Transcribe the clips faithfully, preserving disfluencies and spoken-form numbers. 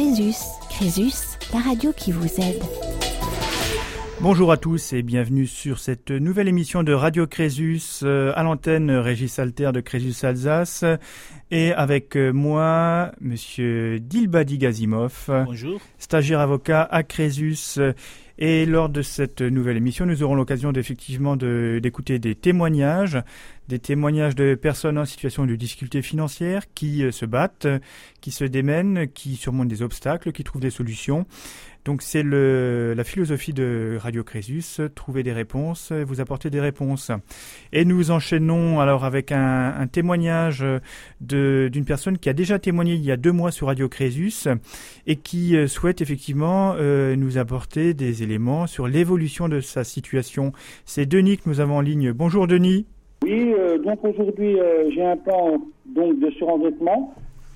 Crésus. Crésus, la radio qui vous aide. Bonjour à tous et bienvenue sur cette nouvelle émission de Radio Crésus, euh, à l'antenne Régis Alter de Crésus Alsace, et avec euh, moi, Monsieur Dilbadi Gazimov, Bonjour. Stagiaire avocat à Crésus. Et lors de cette nouvelle émission, nous aurons l'occasion d'effectivement de, d'écouter des témoignages, des témoignages de personnes en situation de difficulté financière qui euh, se battent, qui se démènent, qui surmontent des obstacles, qui trouvent des solutions. Donc c'est le, la philosophie de Radio Crésus, trouver des réponses, vous apporter des réponses. Et nous enchaînons alors avec un, un témoignage de, d'une personne qui a déjà témoigné il y a deux mois sur Radio Crésus et qui souhaite effectivement euh, nous apporter des éléments sur l'évolution de sa situation. C'est Denis que nous avons en ligne. Bonjour Denis. Oui, euh, donc aujourd'hui euh, j'ai un plan donc de surendettement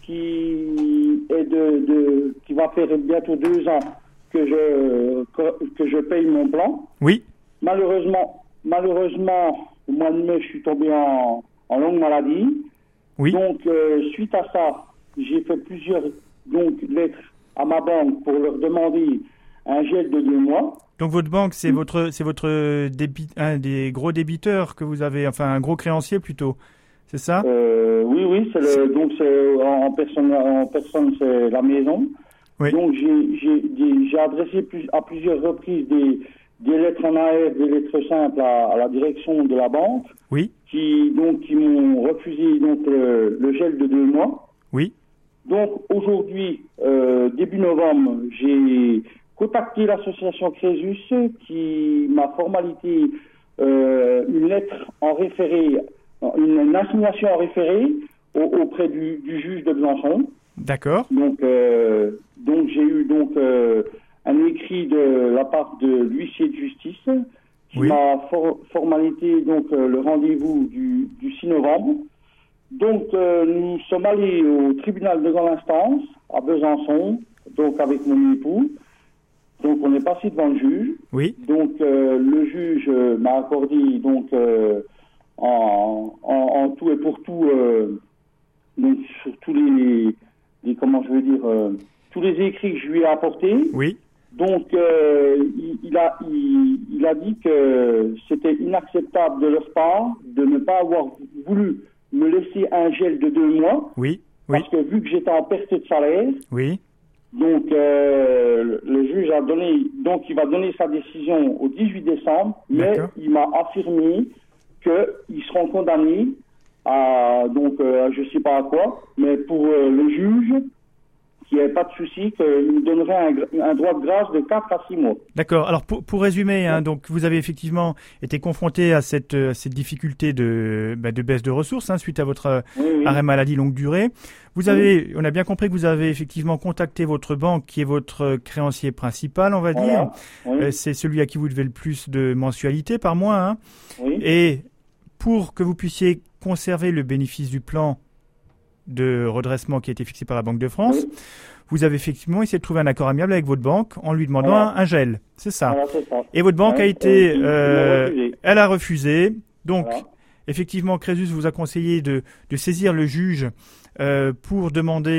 qui est de, de qui va faire bientôt deux ans que je que, que je paye mon plan. Oui. Malheureusement, malheureusement, au mois de mai, je suis tombé en, en longue maladie. Oui. Donc, euh, suite à ça, j'ai fait plusieurs donc lettres à ma banque pour leur demander un gel de deux mois. Donc votre banque, c'est mmh. votre c'est votre débit, un des gros débiteurs que vous avez, enfin un gros créancier plutôt, c'est ça? euh, Oui, oui, c'est le, donc c'est en personne, en personne, c'est la maison. Oui. Donc j'ai, j'ai, j'ai adressé plus, à plusieurs reprises des, des lettres en A R, des lettres simples à, à la direction de la banque, oui. qui donc qui m'ont refusé donc le, le gel de deux mois. Oui. Donc aujourd'hui, euh, début novembre, j'ai contacté l'association Crésus qui m'a formalité euh, une lettre en référé, une, une assignation en référé au, auprès du, du juge de Besançon. D'accord. Donc, euh, donc j'ai eu donc euh, un écrit de la part de l'huissier de justice qui oui. m'a for- formalité donc euh, le rendez-vous du, du six novembre. Donc euh, nous sommes allés au tribunal de grande instance à Besançon, donc avec mon époux. Donc on est passé devant le juge. Oui. Donc euh, le juge euh, m'a accordé donc euh, en, en, en tout et pour tout euh, donc sur tous les Et comment je veux dire, euh, tous les écrits que je lui ai apportés. Oui. Donc, euh, il, il, a, il, il a dit que c'était inacceptable de leur part de ne pas avoir voulu me laisser un gel de deux mois. Oui. Oui. Parce que vu que j'étais en perte de salaire. Oui. Donc, euh, le juge a donné, donc il va donner sa décision au dix-huit décembre, mais D'accord. il m'a affirmé qu'ils seront condamnés à, donc, euh, je sais pas à quoi, mais pour euh, le juge, qu'il n'y avait pas de souci, qu'il me donnerait un, un droit de grâce de quatre à six mois. D'accord. Alors, pour, pour résumer, hein, donc, vous avez effectivement été confronté à cette, à cette difficulté de, bah, de baisse de ressources, hein, suite à votre oui, oui. arrêt maladie longue durée. Vous avez, oui. on a bien compris que vous avez effectivement contacté votre banque, qui est votre créancier principal, on va voilà. dire. Oui. Euh, c'est celui à qui vous devez le plus de mensualité par mois, hein. Oui. Et pour que vous puissiez conserver le bénéfice du plan de redressement qui a été fixé par la Banque de France, oui. vous avez effectivement essayé de trouver un accord amiable avec votre banque en lui demandant voilà. un, un gel. C'est ça. Voilà, c'est ça. Et votre banque ouais, a été... Euh, euh, a elle a refusé. Donc, voilà. effectivement, Crésus vous a conseillé de, de saisir le juge euh, pour demander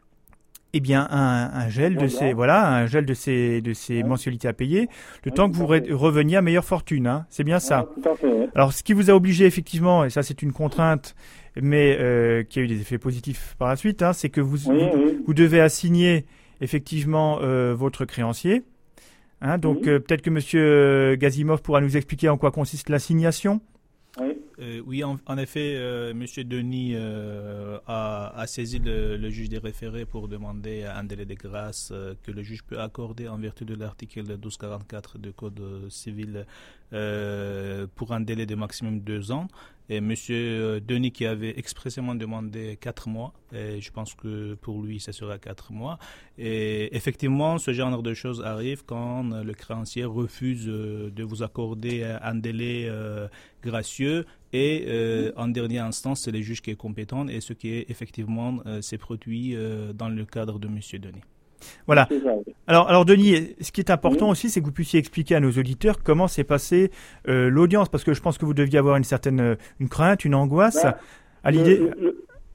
eh bien, un, un gel voilà. de ces, voilà, un gel de ces, de ces ouais. mensualités à payer, le ouais, temps que vous re- reveniez à meilleure fortune, hein. C'est bien ouais, ça. Tout à fait, ouais. Alors, ce qui vous a obligé, effectivement, et ça, c'est une contrainte, mais euh, qui a eu des effets positifs par la suite, hein, c'est que vous, oui, vous, oui. vous devez assigner, effectivement, euh, votre créancier. Hein, donc, oui. euh, peut-être que Monsieur Gazimov pourra nous expliquer en quoi consiste l'assignation. Oui, euh, oui en, en effet, euh, M. Denis euh, a, a saisi le, le juge des référés pour demander un délai de grâce euh, que le juge peut accorder en vertu de l'article douze cent quarante-quatre du Code civil euh, pour un délai de maximum deux ans. Et M. Denis qui avait expressément demandé quatre mois, et je pense que pour lui, ça sera quatre mois. Et effectivement, ce genre de choses arrive quand le créancier refuse de vous accorder un délai euh, gracieux. Et euh, en dernière instance, c'est le juge qui est compétent et ce qui est effectivement euh, s'est produit euh, dans le cadre de M. Denis. Voilà. Alors, alors Denis, ce qui est important oui. aussi, c'est que vous puissiez expliquer à nos auditeurs comment s'est passée euh, l'audience, parce que je pense que vous deviez avoir une certaine une crainte, une angoisse bah, à l'idée. Le, le,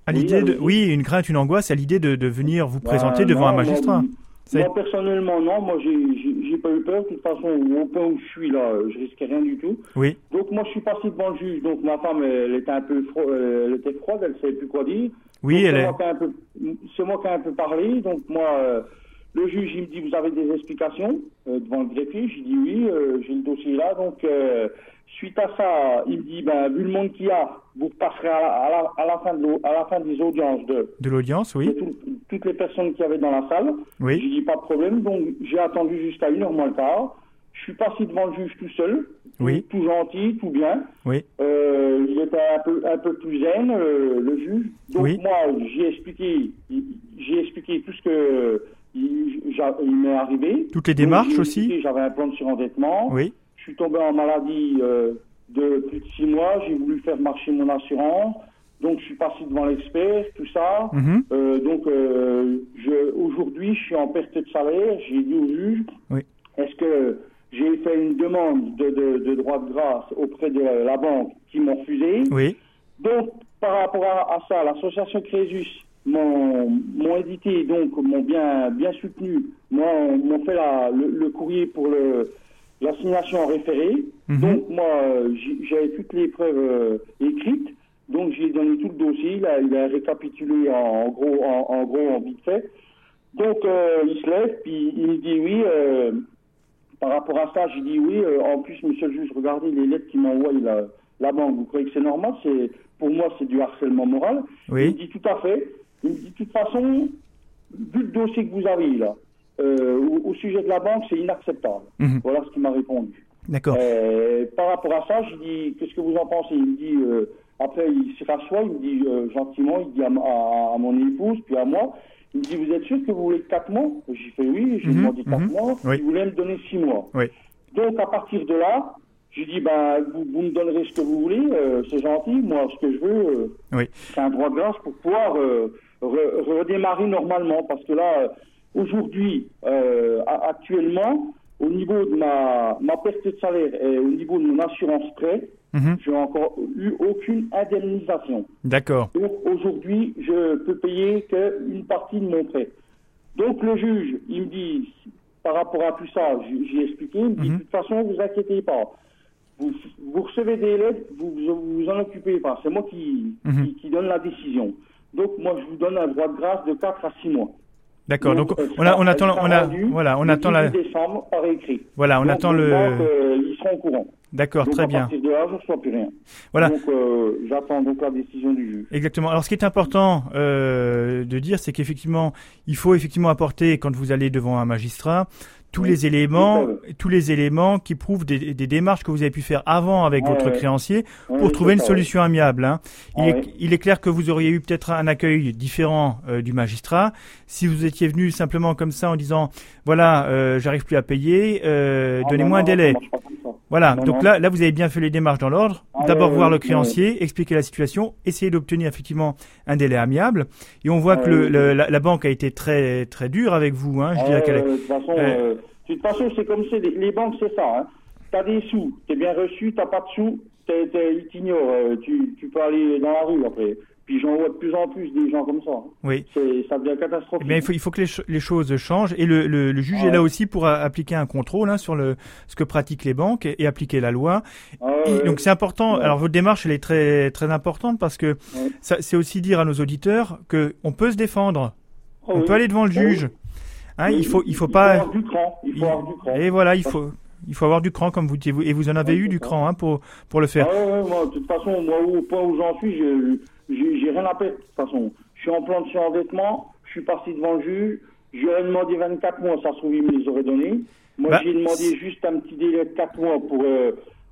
À l'idée de, oui, une crainte, une angoisse à l'idée de, de venir vous présenter bah, devant non, un magistrat. Moi, moi personnellement, non. Moi, j'ai, j'ai, j'ai pas eu peur. De toute façon, au point où je suis là, je risquais rien du tout. Oui. Donc moi, je suis passé devant le juge. Donc ma femme, elle était un peu fro- elle était froide, elle savait plus quoi dire. Oui, donc, elle c'est est. Moi qui ai un peu, c'est moi qui ai un peu parlé. Donc moi, euh, le juge, il me dit, vous avez des explications euh, devant le greffier. J'ai dit oui, euh, j'ai le dossier là. Donc euh, suite à ça, il me dit, ben vu le monde qu'il y a, vous repasserez à la, à la, à la fin de à la fin des audiences de. De l'audience, oui. De tout, toutes les personnes qu'il y avait dans la salle. Oui. J'ai dit pas de problème. Donc j'ai attendu jusqu'à une heure moins le quart. Je suis passé devant le juge tout seul, oui. tout, tout gentil, tout bien. Oui. Euh, il était un peu, un peu plus zen, euh, le juge. Donc oui. moi, j'ai expliqué, j'ai expliqué tout ce que il, il m'est arrivé. Toutes les démarches Donc, aussi. J'avais un plan de surendettement. Oui. Je suis tombé en maladie euh, de plus de six mois. J'ai voulu faire marcher mon assurance. Donc je suis passé devant l'expert, tout ça. Mm-hmm. Euh, donc euh, je, aujourd'hui, je suis en perte de salaire. J'ai dit au juge. Oui. Est-ce que j'ai fait une demande de, de, de droit de grâce auprès de la banque qui m'ont refusé. Oui. Donc, par rapport à, à ça, l'association Crésus m'ont, m'ont édité, donc m'ont bien, bien soutenu, m'ont, m'ont fait la, le, le courrier pour le, l'assignation en référé. Mm-hmm. Donc, moi, j'avais toutes les preuves euh, écrites. Donc, j'ai donné tout le dossier. Il a, il a récapitulé en, en gros, en, en gros, en vite fait. Donc, euh, il se lève, puis il me dit oui. Euh, Par rapport à ça, j'ai dit oui. Euh, en plus, monsieur le juge, regardez les lettres qu'il m'envoie la, la banque. Vous croyez que c'est normal? C'est, pour moi, c'est du harcèlement moral. Oui. Il me dit tout à fait. Il me dit de toute façon, vu le dossier que vous avez là, euh, au, au sujet de la banque, c'est inacceptable. Mm-hmm. Voilà ce qu'il m'a répondu. D'accord. Euh, par rapport à ça, j'ai dit, qu'est-ce que vous en pensez? Il me dit, euh, après, il se rassoit, il me dit euh, gentiment, il dit à, à, à mon épouse, puis à moi, il me dit, vous êtes sûr que vous voulez quatre mois? J'ai fait oui, j'ai mmh, demandé quatre mmh, mois, oui. Il voulait me donner six mois. Oui. Donc, à partir de là, j'ai dit, ben, vous, vous me donnerez ce que vous voulez, euh, c'est gentil, moi, ce que je veux, euh, oui. c'est un droit de grâce pour pouvoir euh, re, redémarrer normalement, parce que là, aujourd'hui, euh, actuellement, au niveau de ma, ma perte de salaire et au niveau de mon assurance prêt, mmh. je n'ai encore eu aucune indemnisation. D'accord. Donc aujourd'hui, je peux payer qu'une partie de mon prêt. Donc le juge, il me dit, par rapport à tout ça, j'ai expliqué, il me dit, mmh. de toute façon, vous inquiétez pas. Vous, vous recevez des lettres, vous vous, vous en occupez pas. C'est moi qui, mmh. qui, qui donne la décision. Donc moi, je vous donne un droit de grâce de quatre à six mois. D'accord. Donc, donc on, a, on attend, on a, voilà, on attend la. Décembre par écrit. Voilà, on donc, attend le. Donc, euh, ils seront au courant. D'accord, donc, très à bien. À partir de là, je ne reçois plus rien. Voilà. Donc, euh, j'attends donc la décision du juge. Exactement. Alors, ce qui est important euh, de dire, c'est qu'effectivement, il faut effectivement apporter, quand vous allez devant un magistrat, tous oui, les éléments, tous les éléments qui prouvent des, des démarches que vous avez pu faire avant avec ah, votre ouais. créancier pour oui, trouver une ça, solution ouais. amiable. Hein. Il, ah, est, ouais. il est clair que vous auriez eu peut-être un accueil différent euh, du magistrat si vous étiez venu simplement comme ça en disant voilà, euh, j'arrive plus à payer, euh, ah, donnez-moi non, un délai. Voilà. Non, donc non. là, là, vous avez bien fait les démarches dans l'ordre. Ah, D'abord ouais, voir ouais, le créancier, ouais. expliquer la situation, essayer d'obtenir effectivement un délai amiable. Et on voit ah, que le, ouais, le, la, la banque a été très très dure avec vous. Hein. Je ah, dirais qu'elle. De toute façon. Euh... De toute façon, c'est comme c'est les, les banques, c'est ça. Hein. T'as des sous, t'es bien reçu, t'as pas de sous, t'es, t'es, ils t'ignorent. Euh, tu, tu peux aller dans la rue après. Puis j'en vois de plus en plus des gens comme ça. Oui. C'est, ça devient catastrophique. Mais il faut, il faut que les, ch- les choses changent. Et le, le, le juge ah, est là aussi pour a, appliquer un contrôle hein, sur le, ce que pratiquent les banques et, et appliquer la loi. Ah, et ouais. Donc c'est important. Ouais. Alors votre démarche, elle est très, très importante parce que ouais. ça, c'est aussi dire à nos auditeurs qu'on peut se défendre. Oh, on oui. peut aller devant le juge. Oui. Hein, oui, il faut, il faut il pas. Faut avoir du cran. Il faut avoir du cran. Et voilà, il faut, il faut avoir du cran comme vous dites. Et vous en avez ouais, eu du cran hein, pour, pour le faire. Ah ouais, ouais, moi, de toute façon, moi, au point où j'en suis, j'ai, j'ai, j'ai rien à perdre. De toute façon, je suis en plan de surendettement. Je suis parti devant le juge. J'aurais demandé vingt-quatre mois, ça se trouve, il me les aurait donnés. Moi, bah, j'ai demandé c'est... juste un petit délai de quatre mois pour. Euh,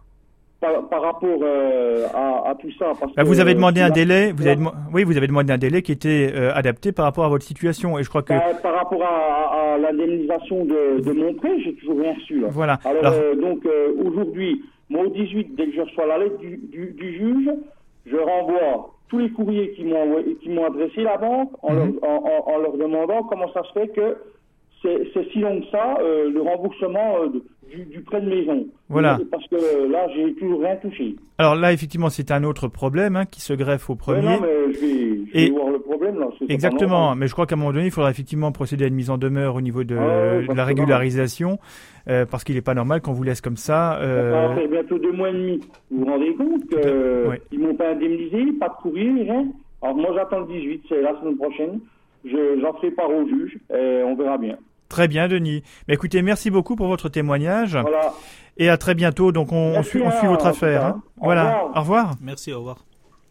Par, par rapport euh, à, à tout ça. Parce bah, que, vous avez demandé euh, un délai, vous avez dem- oui, vous avez demandé un délai qui était euh, adapté par rapport à votre situation, et je crois que. Bah, par rapport à, à, à l'indemnisation de, de mon prêt, j'ai toujours rien reçu. Là. Voilà. Alors, Alors... Euh, donc euh, aujourd'hui, moi au dix-huit, dès que je reçois la lettre du, du, du juge, je renvoie tous les courriers qui m'ont qui m'ont adressé la banque en, mm-hmm. leur, en, en, en leur demandant comment ça se fait que c'est, c'est si long que ça, euh, le remboursement euh, du, du prêt de maison. Voilà. Parce que là, j'ai toujours rien touché. Alors là, effectivement, c'est un autre problème hein, qui se greffe au premier. Ouais, non, mais je vais, je vais Et... voir le problème. Là. C'est Exactement, mais je crois qu'à un moment donné, il faudra effectivement procéder à une mise en demeure au niveau de, ah, de la régularisation, euh, parce qu'il n'est pas normal qu'on vous laisse comme ça. Euh... Ça va faire bientôt deux mois et demi. Vous vous rendez compte qu'ils ouais. ne m'ont pas indemnisé, pas de courrier, rien. Alors moi, j'attends le dix-huit, c'est la semaine prochaine. Je, j'en ferai part au juge et on verra bien. Très bien, Denis. Mais écoutez, merci beaucoup pour votre témoignage. Voilà. Et à très bientôt. Donc, on, on, suit, on suit votre affaire. Hein. Au voilà. Revoir. Au revoir. Merci, au revoir.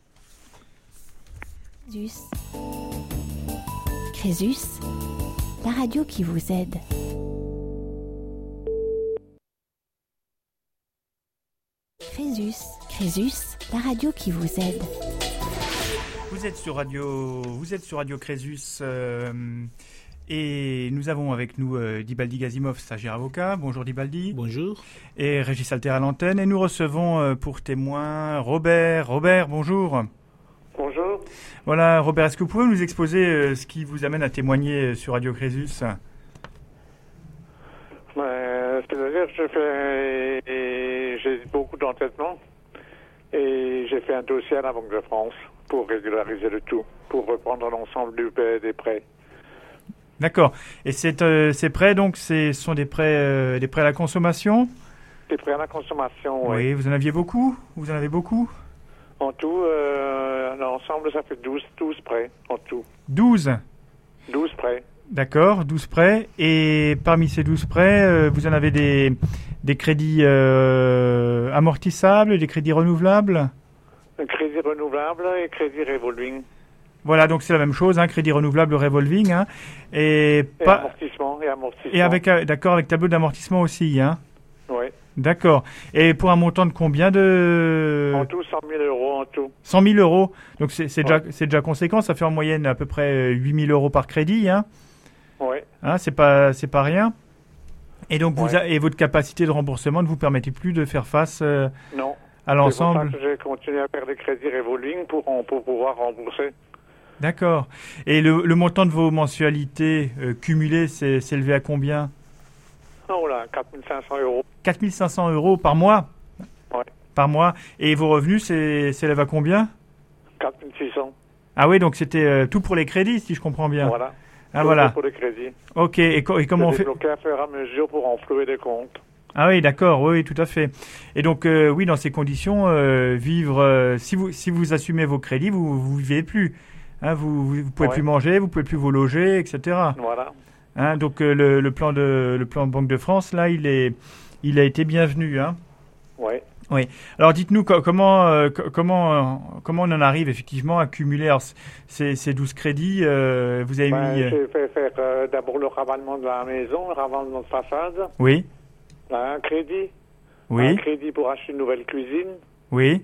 Crésus. Crésus, la radio qui vous aide. Crésus. Crésus, la radio qui vous aide. Vous êtes sur Radio, vous êtes sur Radio Crésus. Euh... Et nous avons avec nous euh, Dibaldi Gazimov, stagiaire avocat. Bonjour Dibaldi. Bonjour. Et Régis Alter à l'antenne. Et nous recevons euh, pour témoin Robert. Robert, bonjour. Bonjour. Voilà, Robert, est-ce que vous pouvez nous exposer euh, ce qui vous amène à témoigner euh, sur Radio Crésus ? euh, C'est-à-dire que j'ai fait, j'ai beaucoup d'entêtements et j'ai fait un dossier à la Banque de France pour régulariser le tout, pour reprendre l'ensemble du, des prêts. D'accord. Et c'est, euh, ces prêts, donc, ce sont des prêts, euh, des prêts à la consommation ? Des prêts à la consommation, oui. Oui, vous en aviez beaucoup ? Vous en avez beaucoup ? En tout, euh, l'ensemble, ça fait douze, douze prêts, en tout. douze ? douze prêts. D'accord, douze prêts. Et parmi ces douze prêts, euh, vous en avez des, des crédits euh, amortissables, des crédits renouvelables ? Un crédit renouvelable et crédit revolving. Voilà, donc c'est la même chose, hein, crédit renouvelable, revolving, hein, et, et pas amortissement et amortissement. Et avec, d'accord, avec tableau d'amortissement aussi, hein. Oui. D'accord. Et pour un montant de combien de En tout, cent mille euros en tout. cent mille euros. Donc c'est, c'est ouais. déjà, c'est déjà conséquent. Ça fait en moyenne à peu près huit mille euros par crédit, hein. Oui. Hein, c'est pas, c'est pas rien. Et donc vous, ouais. a, et votre capacité de remboursement ne vous permettait plus de faire face euh, non. à l'ensemble. C'est pour ça que j'ai continué à faire des crédits revolving pour, pour pouvoir rembourser. D'accord. Et le, le montant de vos mensualités euh, cumulées s'est, s'est élevé à combien ? Oh là, quatre mille cinq cents euros. quatre mille cinq cents euros par mois ? Ouais. Par mois. Et vos revenus c'est, s'élèvent à combien ? quatre mille six cents. Ah oui, donc c'était euh, tout pour les crédits, si je comprends bien. Voilà. Ah tout voilà. Pour les crédits. Ok. Et, co- et comment on fait ? Débloquer à faire à mesure pour enflouer des comptes. Ah oui, d'accord. Oui, oui, tout à fait. Et donc, euh, oui, dans ces conditions, euh, vivre, euh, si vous si vous assumez vos crédits, vous vous vivez plus. Hein, vous, vous vous pouvez ouais. plus manger, vous pouvez plus vous loger, et cetera. Voilà. Hein, donc euh, le, le plan de le plan Banque de France, là, il est il a été bienvenu. Hein. Oui. Oui. Alors dites-nous co- comment euh, co- comment euh, comment on en arrive effectivement à cumuler alors, ces ces douze crédits. Euh, vous avez ben, mis. Euh... J'ai fait faire euh, d'abord le ravalement de la maison, le ravalement de façade. Oui. Un crédit. Oui. Un crédit pour acheter une nouvelle cuisine. Oui.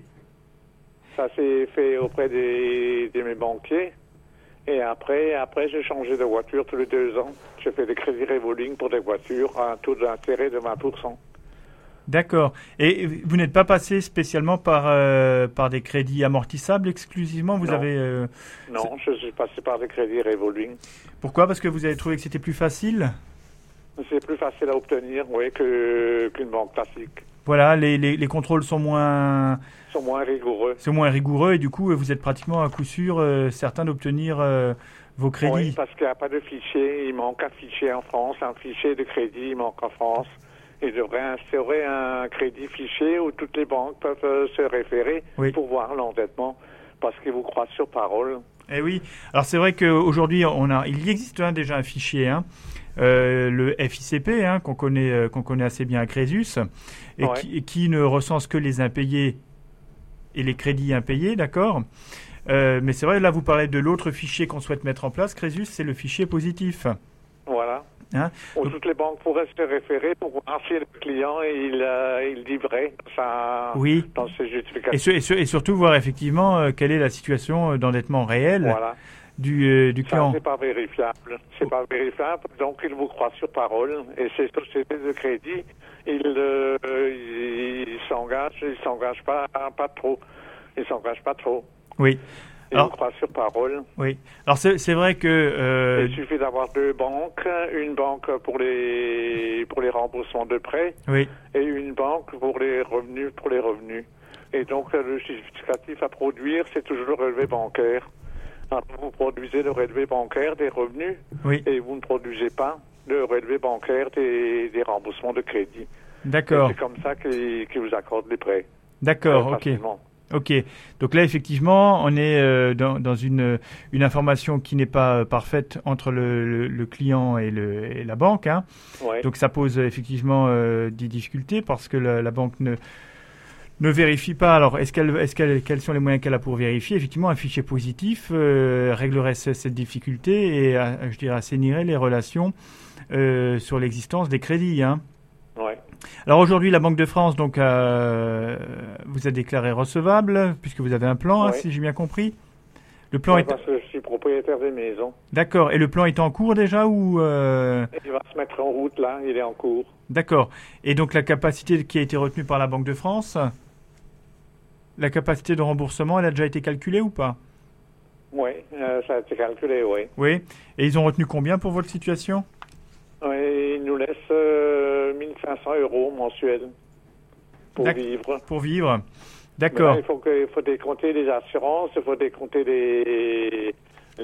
Ça s'est fait auprès des, de mes banquiers. Et après, après, j'ai changé de voiture tous les deux ans. J'ai fait des crédits revolving pour des voitures à un taux d'intérêt de vingt pour cent. D'accord. Et vous n'êtes pas passé spécialement par, euh, par des crédits amortissables exclusivement vous Non. avez, euh, Non, je suis passé par des crédits revolving. Pourquoi ? Parce que vous avez trouvé que c'était plus facile ? C'est plus facile à obtenir, oui, que, qu'une banque classique. Voilà, les, les, les contrôles sont moins, Ils sont moins rigoureux. sont moins rigoureux et du coup, vous êtes pratiquement à coup sûr euh, certain d'obtenir euh, vos crédits. Oui, parce qu'il n'y a pas de fichier. Il manque un fichier en France, un fichier de crédit, il manque en France. Il devrait instaurer un crédit fichier où toutes les banques peuvent euh, se référer oui. pour voir l'endettement, parce qu'ils vous croient sur parole. Eh oui. Alors c'est vrai qu'aujourd'hui, on a, il y existe hein, déjà un fichier, hein, euh, le F I C P, hein, qu'on connaît, euh, qu'on connaît assez bien à Crésus, et, ouais. qui, et qui ne recense que les impayés et les crédits impayés, d'accord. Euh, mais c'est vrai, là, vous parlez de l'autre fichier qu'on souhaite mettre en place. Crésus, c'est le fichier positif. Voilà. Hein Où Donc, toutes les banques pourraient se référer pour voir si le client il, euh, il dit vrai ça, oui. dans ses justifications. Et, sur, et, sur, et surtout voir effectivement euh, quelle est la situation d'endettement réel voilà. du, euh, du client. Ça, c'est pas vérifiable. C'est pas vérifiable, donc il vous croit sur parole. Et ces sociétés de crédit, ils euh, ils s'engagent, ils s'engagent pas, pas trop. Ils s'engagent pas trop. Oui. Et Alors, on croit sur parole. Oui. Alors c'est, c'est vrai que euh... il suffit d'avoir deux banques, une banque pour les pour les remboursements de prêts, oui. et une banque pour les revenus pour les revenus. Et donc le justificatif à produire, c'est toujours le relevé bancaire. Alors, vous produisez le relevé bancaire des revenus, oui. et vous ne produisez pas le relevé bancaire des, des remboursements de crédit. D'accord. Et c'est comme ça qu'ils, qu'ils vous accordent les prêts. D'accord, ok. Ok. Donc là, effectivement, on est euh, dans, dans une, une information qui n'est pas euh, parfaite entre le, le, le client et, le, et la banque. Hein. Ouais. Donc ça pose euh, effectivement euh, des difficultés parce que la, la banque ne, ne vérifie pas. Alors, est-ce qu'elle, est-ce qu'elle, quels sont les moyens qu'elle a pour vérifier? Effectivement, un fichier positif euh, réglerait ce, cette difficulté et, euh, je dirais, assainirait les relations euh, sur l'existence des crédits. Hein. Ouais. Alors aujourd'hui, la Banque de France donc euh, vous a déclaré recevable puisque vous avez un plan, ouais. hein, si j'ai bien compris. Le plan ouais, est. Parce que je suis propriétaire des maisons. D'accord. Et le plan est en cours déjà ou euh... Il va se mettre en route là. Il est en cours. D'accord. Et donc la capacité qui a été retenue par la Banque de France, la capacité de remboursement, elle a déjà été calculée ou pas? Oui, euh, ça a été calculé, oui. Oui. Et ils ont retenu combien pour votre situation? Oui, ils nous laissent euh, mille cinq cents euros mensuels pour D'accord. vivre. Pour vivre. D'accord. Là, il faut, que, il faut décompter les assurances, il faut décompter les,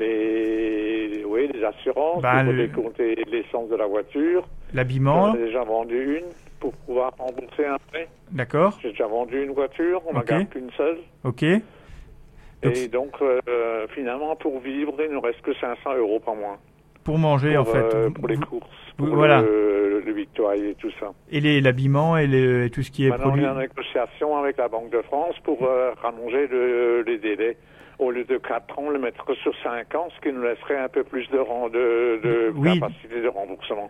les, oui, les assurances, bah, il faut le... décompter l'essence de la voiture. L'habillement. J'en ai déjà vendu une pour pouvoir rembourser un prêt. D'accord. J'ai déjà vendu une voiture, on n'en okay. garde qu'une seule. Ok. Donc, et donc, euh, finalement, pour vivre, il ne nous reste que cinq cents euros par mois. Pour manger, pour, en fait. Euh, pour les courses, pour vous, voilà. le, le Victoire et tout ça. Et les, l'habillement et, les, et tout ce qui est Maintenant, produit. on est en négociation avec la Banque de France pour euh, rallonger le, les délais. Au lieu de quatre ans, on le mettre sur cinq ans, ce qui nous laisserait un peu plus de, de, de oui. capacité de remboursement.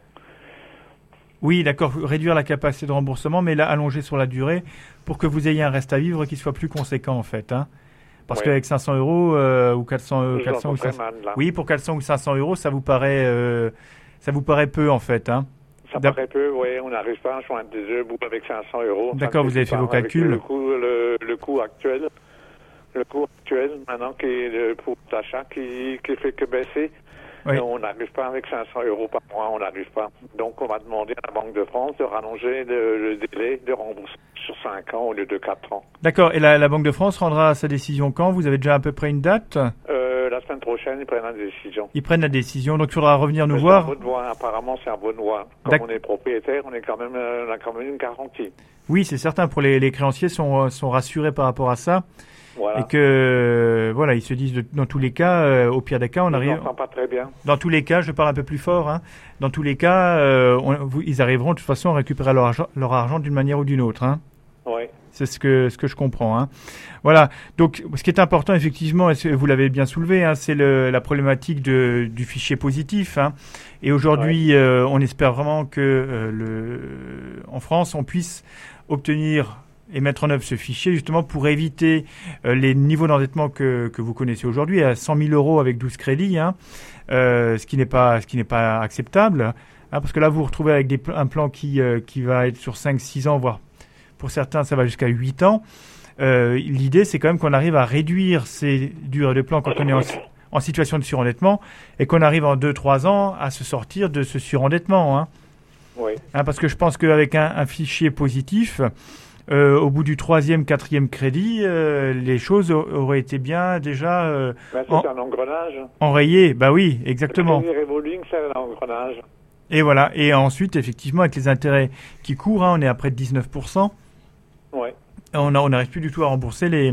Oui, d'accord, réduire la capacité de remboursement, mais là, allonger sur la durée pour que vous ayez un reste à vivre qui soit plus conséquent, en fait. Hein. Parce ouais. qu'avec cinq cents euros euh, ou quatre cents, euh, quatre cents ou cinq cents, mal, oui, pour quatre cents ou cinq cents euros, ça vous paraît, euh, ça vous paraît peu, en fait. Hein. Ça D'ap- paraît peu, oui, on n'arrive pas à joindre des deux bouts avec cinq cents euros. D'accord, vous avez fait vos calculs. Le coût, le, le coût actuel, le coût actuel, maintenant, qui est le pouvoir d'achat qui, qui fait que baisser. Oui. On n'arrive pas avec cinq cents euros par mois, on n'arrive pas. Donc, on va demander à la Banque de France de rallonger le, le délai de remboursement sur cinq ans au lieu de quatre ans. D'accord. Et la, la Banque de France rendra sa décision quand? Vous avez déjà à peu près une date? euh, La semaine prochaine, ils prennent la décision. Ils prennent la décision, donc il faudra revenir nous Mais voir. C'est en bonne voie. Apparemment, c'est en bonne voie. Comme D'ac- on est propriétaire, on, est quand même, on a quand même une garantie. Oui, c'est certain. Pour les, les créanciers, sont, sont rassurés par rapport à ça. Voilà. Et que, voilà, ils se disent, de, dans tous les cas, euh, au pire des cas, on je arrive... Je n'entends pas très bien. Dans tous les cas, je parle un peu plus fort, hein, dans tous les cas, euh, on, vous, ils arriveront de toute façon à récupérer leur argent, leur argent d'une manière ou d'une autre. Hein. Oui. C'est ce que, ce que je comprends. Hein. Voilà. Donc, ce qui est important, effectivement, et vous l'avez bien soulevé, hein, c'est le, la problématique de, du fichier positif. Hein. Et aujourd'hui, ouais. euh, on espère vraiment que, euh, le, en France, on puisse obtenir et mettre en œuvre ce fichier justement pour éviter euh, les niveaux d'endettement que, que vous connaissez aujourd'hui à cent mille euros avec douze crédits, hein, euh, ce qui n'est pas ce qui n'est pas acceptable, hein, parce que là vous vous retrouvez avec des, un plan qui euh, qui va être sur cinq six ans, voire pour certains ça va jusqu'à huit ans. Euh, l'idée c'est quand même qu'on arrive à réduire ces durées de plan quand on est en, en situation de surendettement et qu'on arrive en deux trois ans à se sortir de ce surendettement. Hein. Oui. Hein, parce que je pense qu'avec un, un fichier positif, Euh, au bout du troisième, quatrième crédit, euh, les choses auraient été bien déjà euh, ben, c'est en, un engrenage. Enrayées. Bah oui, exactement. Le crédit revolving, c'est un engrenage. Et voilà. Et ensuite, effectivement, avec les intérêts qui courent, hein, on est à près de dix-neuf pour cent. Ouais. On a, on n'arrive plus du tout à rembourser les.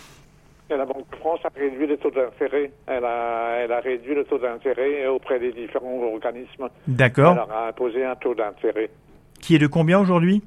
Et la Banque de France a réduit le taux d'intérêt. Elle a, elle a réduit le taux d'intérêt auprès des différents organismes. D'accord. Elle leur a imposé un taux d'intérêt. Qui est de combien aujourd'hui?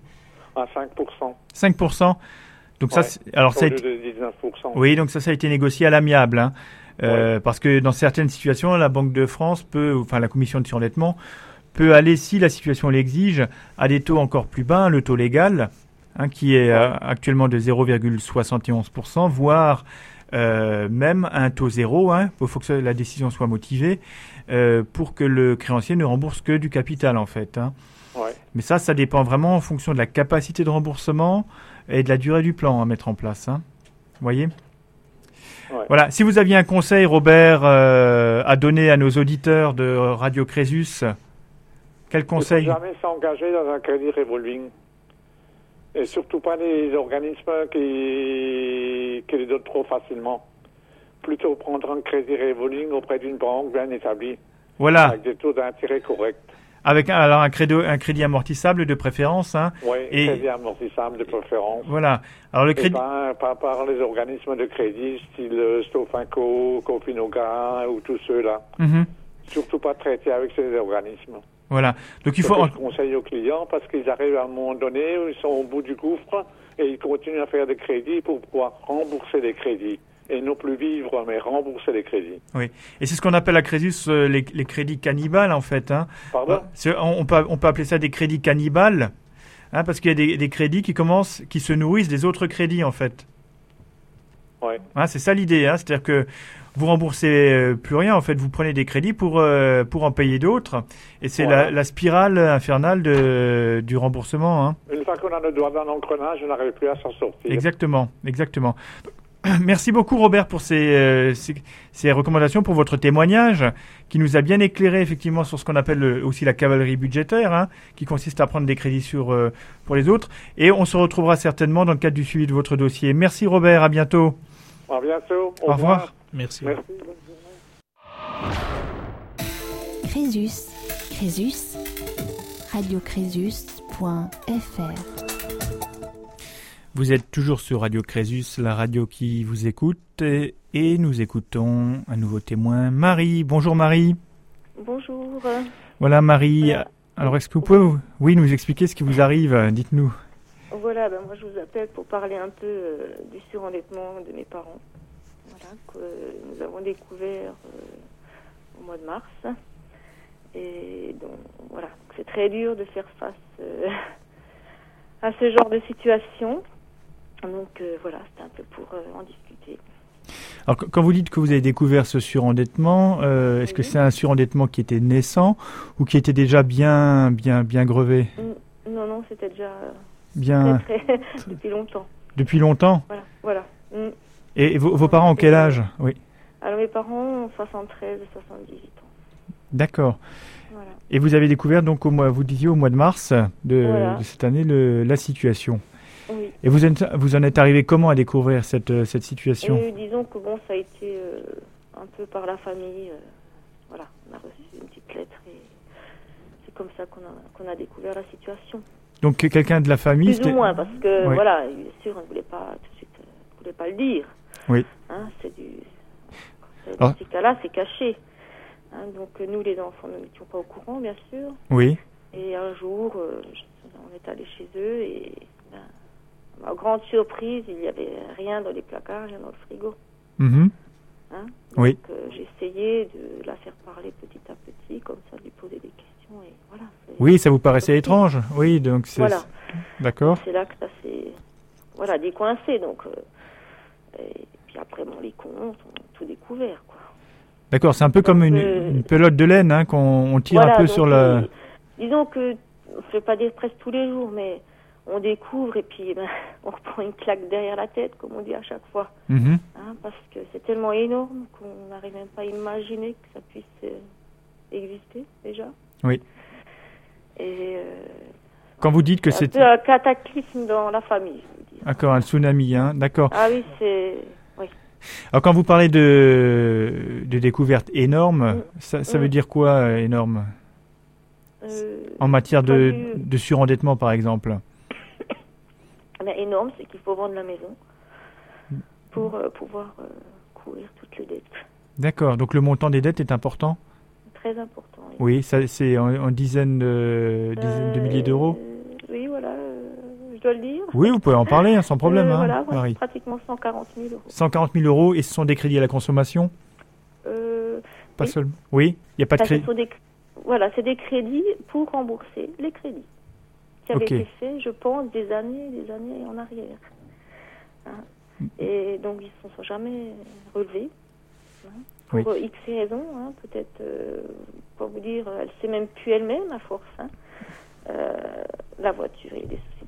À cinq pour cent. cinq pour cent. Donc ouais, ça, alors au ça a lieu été... de dix-neuf pour cent. Oui, donc ça, ça a été négocié à l'amiable. Hein. Euh, ouais. Parce que dans certaines situations, la Banque de France peut, enfin la Commission de surendettement, peut aller, si la situation l'exige, à des taux encore plus bas, le taux légal, hein, qui est ouais. euh, actuellement de zéro virgule soixante et onze pour cent, voire euh, même un taux zéro. Hein, il faut que la décision soit motivée euh, pour que le créancier ne rembourse que du capital, en fait. Hein. Ouais. Mais ça, ça dépend vraiment en fonction de la capacité de remboursement et de la durée du plan à mettre en place. Hein. Vous voyez ? Ouais. Voilà. Si vous aviez un conseil, Robert, euh, à donner à nos auditeurs de Radio Crésus, quel conseil? Il ne faut jamais s'engager dans un crédit revolving. Et surtout pas des organismes qui, qui les donnent trop facilement. Plutôt prendre un crédit revolving auprès d'une banque bien établie. Voilà. Avec des taux d'intérêt corrects. Avec un, alors un crédit, un crédit amortissable de préférence. Hein. Oui, Et crédit amortissable de préférence. Voilà. Alors le Et crédit. pas, pas par les organismes de crédit style Stofinco, Cofinoga ou tous ceux-là. Mhm. Surtout pas traiter avec ces organismes. Voilà. Donc il Ce faut. que je conseille aux clients parce qu'ils arrivent à un moment donné où ils sont au bout du gouffre et ils continuent à faire des crédits pour pouvoir rembourser les crédits. Et non plus vivre, mais rembourser les crédits. Oui. Et c'est ce qu'on appelle à Crésus euh, les, les crédits cannibales, en fait. Hein. Pardon ? C'est- on, on, peut, on peut appeler ça des crédits cannibales, hein, parce qu'il y a des, des crédits qui commencent, qui se nourrissent des autres crédits, en fait. Ouais. Hein, c'est ça l'idée. Hein, c'est-à-dire que vous remboursez euh, plus rien, en fait. Vous prenez des crédits pour, euh, pour en payer d'autres. Et c'est Voilà. la, la spirale infernale de, du remboursement. Hein. Une fois qu'on a le doigt dans l'engrenage, on n'arrive plus à s'en sortir. Exactement, exactement. Merci beaucoup Robert pour ces, euh, ces, ces recommandations, pour votre témoignage qui nous a bien éclairé effectivement sur ce qu'on appelle le- aussi la cavalerie budgétaire, hein, qui consiste à prendre des crédits sur, euh, pour les autres. Et on se retrouvera certainement dans le cadre du suivi de votre dossier. Merci Robert, à bientôt. À bientôt. Au revoir. Merci. Merci. Crésus, Crésus, radiocrésus point f r. Vous êtes toujours sur Radio Crésus, la radio qui vous écoute, et, et nous écoutons un nouveau témoin, Marie. Bonjour Marie. Bonjour. Voilà Marie. Voilà. Alors est-ce que vous pouvez vous- oui, nous expliquer ce qui vous arrive? Dites-nous. Voilà, ben moi je vous appelle pour parler un peu euh, du surendettement de mes parents. Voilà, que nous avons découvert euh, au mois de mars. Et donc voilà, c'est très dur de faire face euh, à ce genre de situation. Donc euh, voilà, c'est un peu pour euh, en discuter. Alors, qu- quand vous dites que vous avez découvert ce surendettement, euh, est-ce que Oui. c'est un surendettement qui était naissant ou qui était déjà bien, bien, bien grevé, Mm, Non, non, c'était déjà euh, bien très, très depuis longtemps. depuis longtemps? Voilà, voilà. Mm. Et, et vos, vos parents ont quel âge? Oui, Alors mes parents ont soixante-treize et soixante-dix-huit ans. d'accord. Voilà. Et vous avez découvert donc au mois, vous disiez au mois de mars de, Voilà. de cette année le, la situation. Oui. Et vous, êtes, vous en êtes arrivé comment à découvrir cette, euh, cette situation? Et disons que bon, ça a été euh, un peu par la famille. euh, voilà, on a reçu une petite lettre et c'est comme ça qu'on a, qu'on a découvert la situation. Donc que- quelqu'un de la famille, Plus c'était- ou moins, parce que Oui. voilà, bien sûr, on ne voulait pas tout de suite, euh, on voulait pas le dire. Oui. Hein, c'est du. c'est- Alors- Dans ces cas-là, c'est caché. Hein, donc euh, nous, les enfants, ne n'étions pas au courant, bien sûr. Oui, Et un jour, euh, je- on est allé chez eux et, ben, à ma grande surprise, il n'y avait rien dans les placards, rien dans le frigo. mhm, Hein. Donc, Oui. euh, j'ai essayé de la faire parler petit à petit, comme ça, de lui poser des questions et voilà. c'est- oui, ça vous paraissait sorti. étrange? Oui, donc c'est... Voilà. D'accord. C'est là que ça s'est, voilà, décoincé. Donc, euh, et puis après, bon, les comptes, on a tout découvert, quoi. D'accord, c'est un peu comme une, euh, une pelote de laine hein, qu'on on tire Voilà, un peu donc, sur le... euh, disons que, je ne vais pas dire presque tous les jours, mais on découvre et puis ben, on reprend une claque derrière la tête, comme on dit à chaque fois. Mhm. Hein, parce que c'est tellement énorme qu'on n'arrive même pas à imaginer que ça puisse euh, exister déjà. Oui. Et euh, Quand vous dites que c'est un c'est... peu un cataclysme dans la famille, je veux dire. D'accord, un tsunami, hein, d'accord. Ah oui, c'est... Oui. Alors quand vous parlez de, de découverte énorme, Mm. ça, ça Mm. veut dire quoi euh, énorme? Euh, En matière de, pas du- de surendettement par exemple? ben, énorme, c'est qu'il faut vendre la maison pour euh, pouvoir euh, couvrir toutes les dettes. D'accord, donc le montant des dettes est important? Très important. Oui, ça, c'est en, en dizaines, de, dizaines de Euh, milliers d'euros? Oui, voilà, euh, je dois le dire. Oui, vous pouvez en parler hein, sans problème, Euh, hein, voilà, ouais, Marie. pratiquement cent quarante mille euros. cent quarante mille euros et ce sont des crédits à la consommation? Euh, Pas Oui. seulement. Oui, il n'y a pas de ça, ce crédit. sont des, voilà, c'est des crédits pour rembourser les crédits qui avaient Ok. été faits, je pense, des années et des années en arrière. Hein. Et donc, ils ne se sont jamais relevés. Hein, pour Oui. euh, X raisons, hein, peut-être, euh, pour vous dire, elle ne sait même plus elle-même à force. Hein. Euh, la voiture, il y a des soucis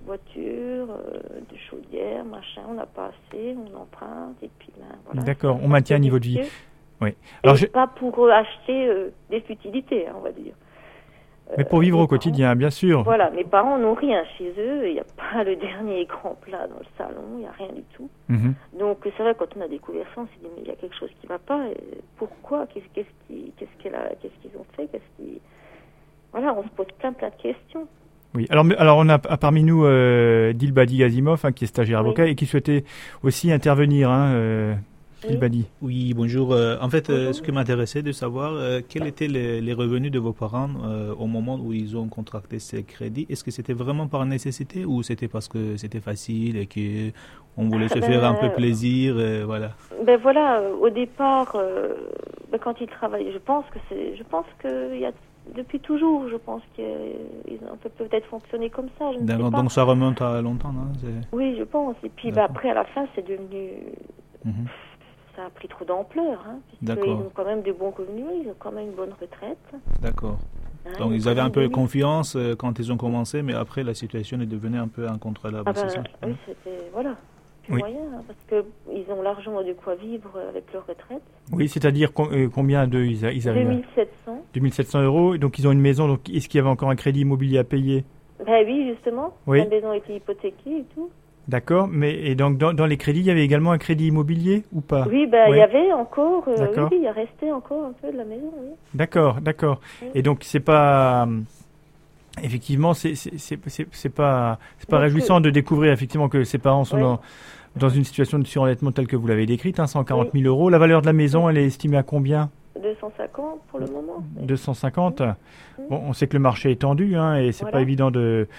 voiture, euh, de chaudière, machin, on n'a pas assez, on emprunte, et puis ben, voilà. D'accord, on maintient un niveau de vie. Oui. Alors, et je... pas pour euh, acheter euh, des futilités, hein, on va dire. Mais pour vivre euh, au quotidien, parents, bien sûr. Voilà, mes parents n'ont rien chez eux, il n'y a pas le dernier écran plat dans le salon, il n'y a rien du tout. Mm-hmm. Donc c'est vrai, quand on a découvert ça, on s'est dit, mais il y a quelque chose qui ne va pas, et pourquoi, qu'est-ce, qu'est-ce, qui, qu'est-ce, qu'elle a, qu'est-ce qu'ils ont fait, qu'est-ce qui... Voilà, on se pose plein plein de questions. Oui, alors, alors on a parmi nous euh, Dilbadi Gazimov, hein, qui est stagiaire oui. avocat, et qui souhaitait aussi intervenir, hein, euh, Dilbadi. Oui, bonjour. Euh, en fait, euh, ce qui m'intéressait de savoir, euh, quels étaient les, les revenus de vos parents euh, au moment où ils ont contracté ces crédits. Est-ce que c'était vraiment par nécessité ou c'était parce que c'était facile et qu'on voulait se ben, faire un peu plaisir, euh, voilà. Ben voilà, au départ, euh, ben quand ils travaillaient, je pense que c'est, je pense qu'il y a depuis toujours, je pense qu'ils ont peut-être fonctionné comme ça. Je ne sais pas. Donc ça remonte à longtemps, non? C'est... Oui, je pense. Et puis bah, après, à la fin, c'est devenu... Mm-hmm. Ça a pris trop d'ampleur. Hein, D'accord. Ils ont quand même de bons revenus, ils ont quand même une bonne retraite. D'accord. Hein, donc ils avaient un peu confiance euh, quand ils ont commencé, mais après, la situation est devenue un peu incontrôlable, ah c'est ben, ça? Oui, c'était... Voilà. Oui. Moyen, hein, parce qu'ils ont largement de quoi vivre avec leur retraite. Oui, c'est-à-dire com- euh, combien de ils, ils arrivent deux mille sept cents. deux mille sept cents euros, donc ils ont une maison, donc est-ce qu'il y avait encore un crédit immobilier à payer? Ben oui, justement, oui. La maison était hypothéquée et tout. D'accord, mais et donc dans, dans les crédits, il y avait également un crédit immobilier ou pas? Oui, ben oui. Il y avait encore, euh, oui, oui, il y a resté encore un peu de la maison, oui. D'accord, d'accord. Oui. Et donc c'est pas... Effectivement, c'est, c'est, c'est, c'est, c'est pas, c'est pas réjouissant de découvrir effectivement que ses parents sont oui. dans... Dans une situation de surendettement telle que vous l'avez décrite, hein, cent quarante mille euros. La valeur de la maison, elle est estimée à combien? deux cent cinquante pour le moment. deux cent cinquante. Mmh. Bon, on sait que le marché est tendu, hein, et c'est voilà. pas évident de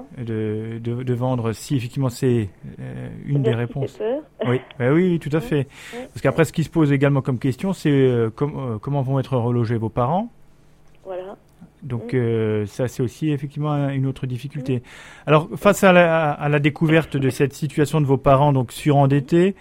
de, de, de vendre si effectivement c'est euh, une des réponses. Peur. Oui, bah oui, tout à fait. Mmh. Parce qu'après, ce qui se pose également comme question, c'est euh, com- euh, comment vont être relogés vos parents. Voilà. Donc euh, ça, c'est aussi effectivement une autre difficulté. Alors, face à la, à la découverte de cette situation de vos parents, donc surendettés,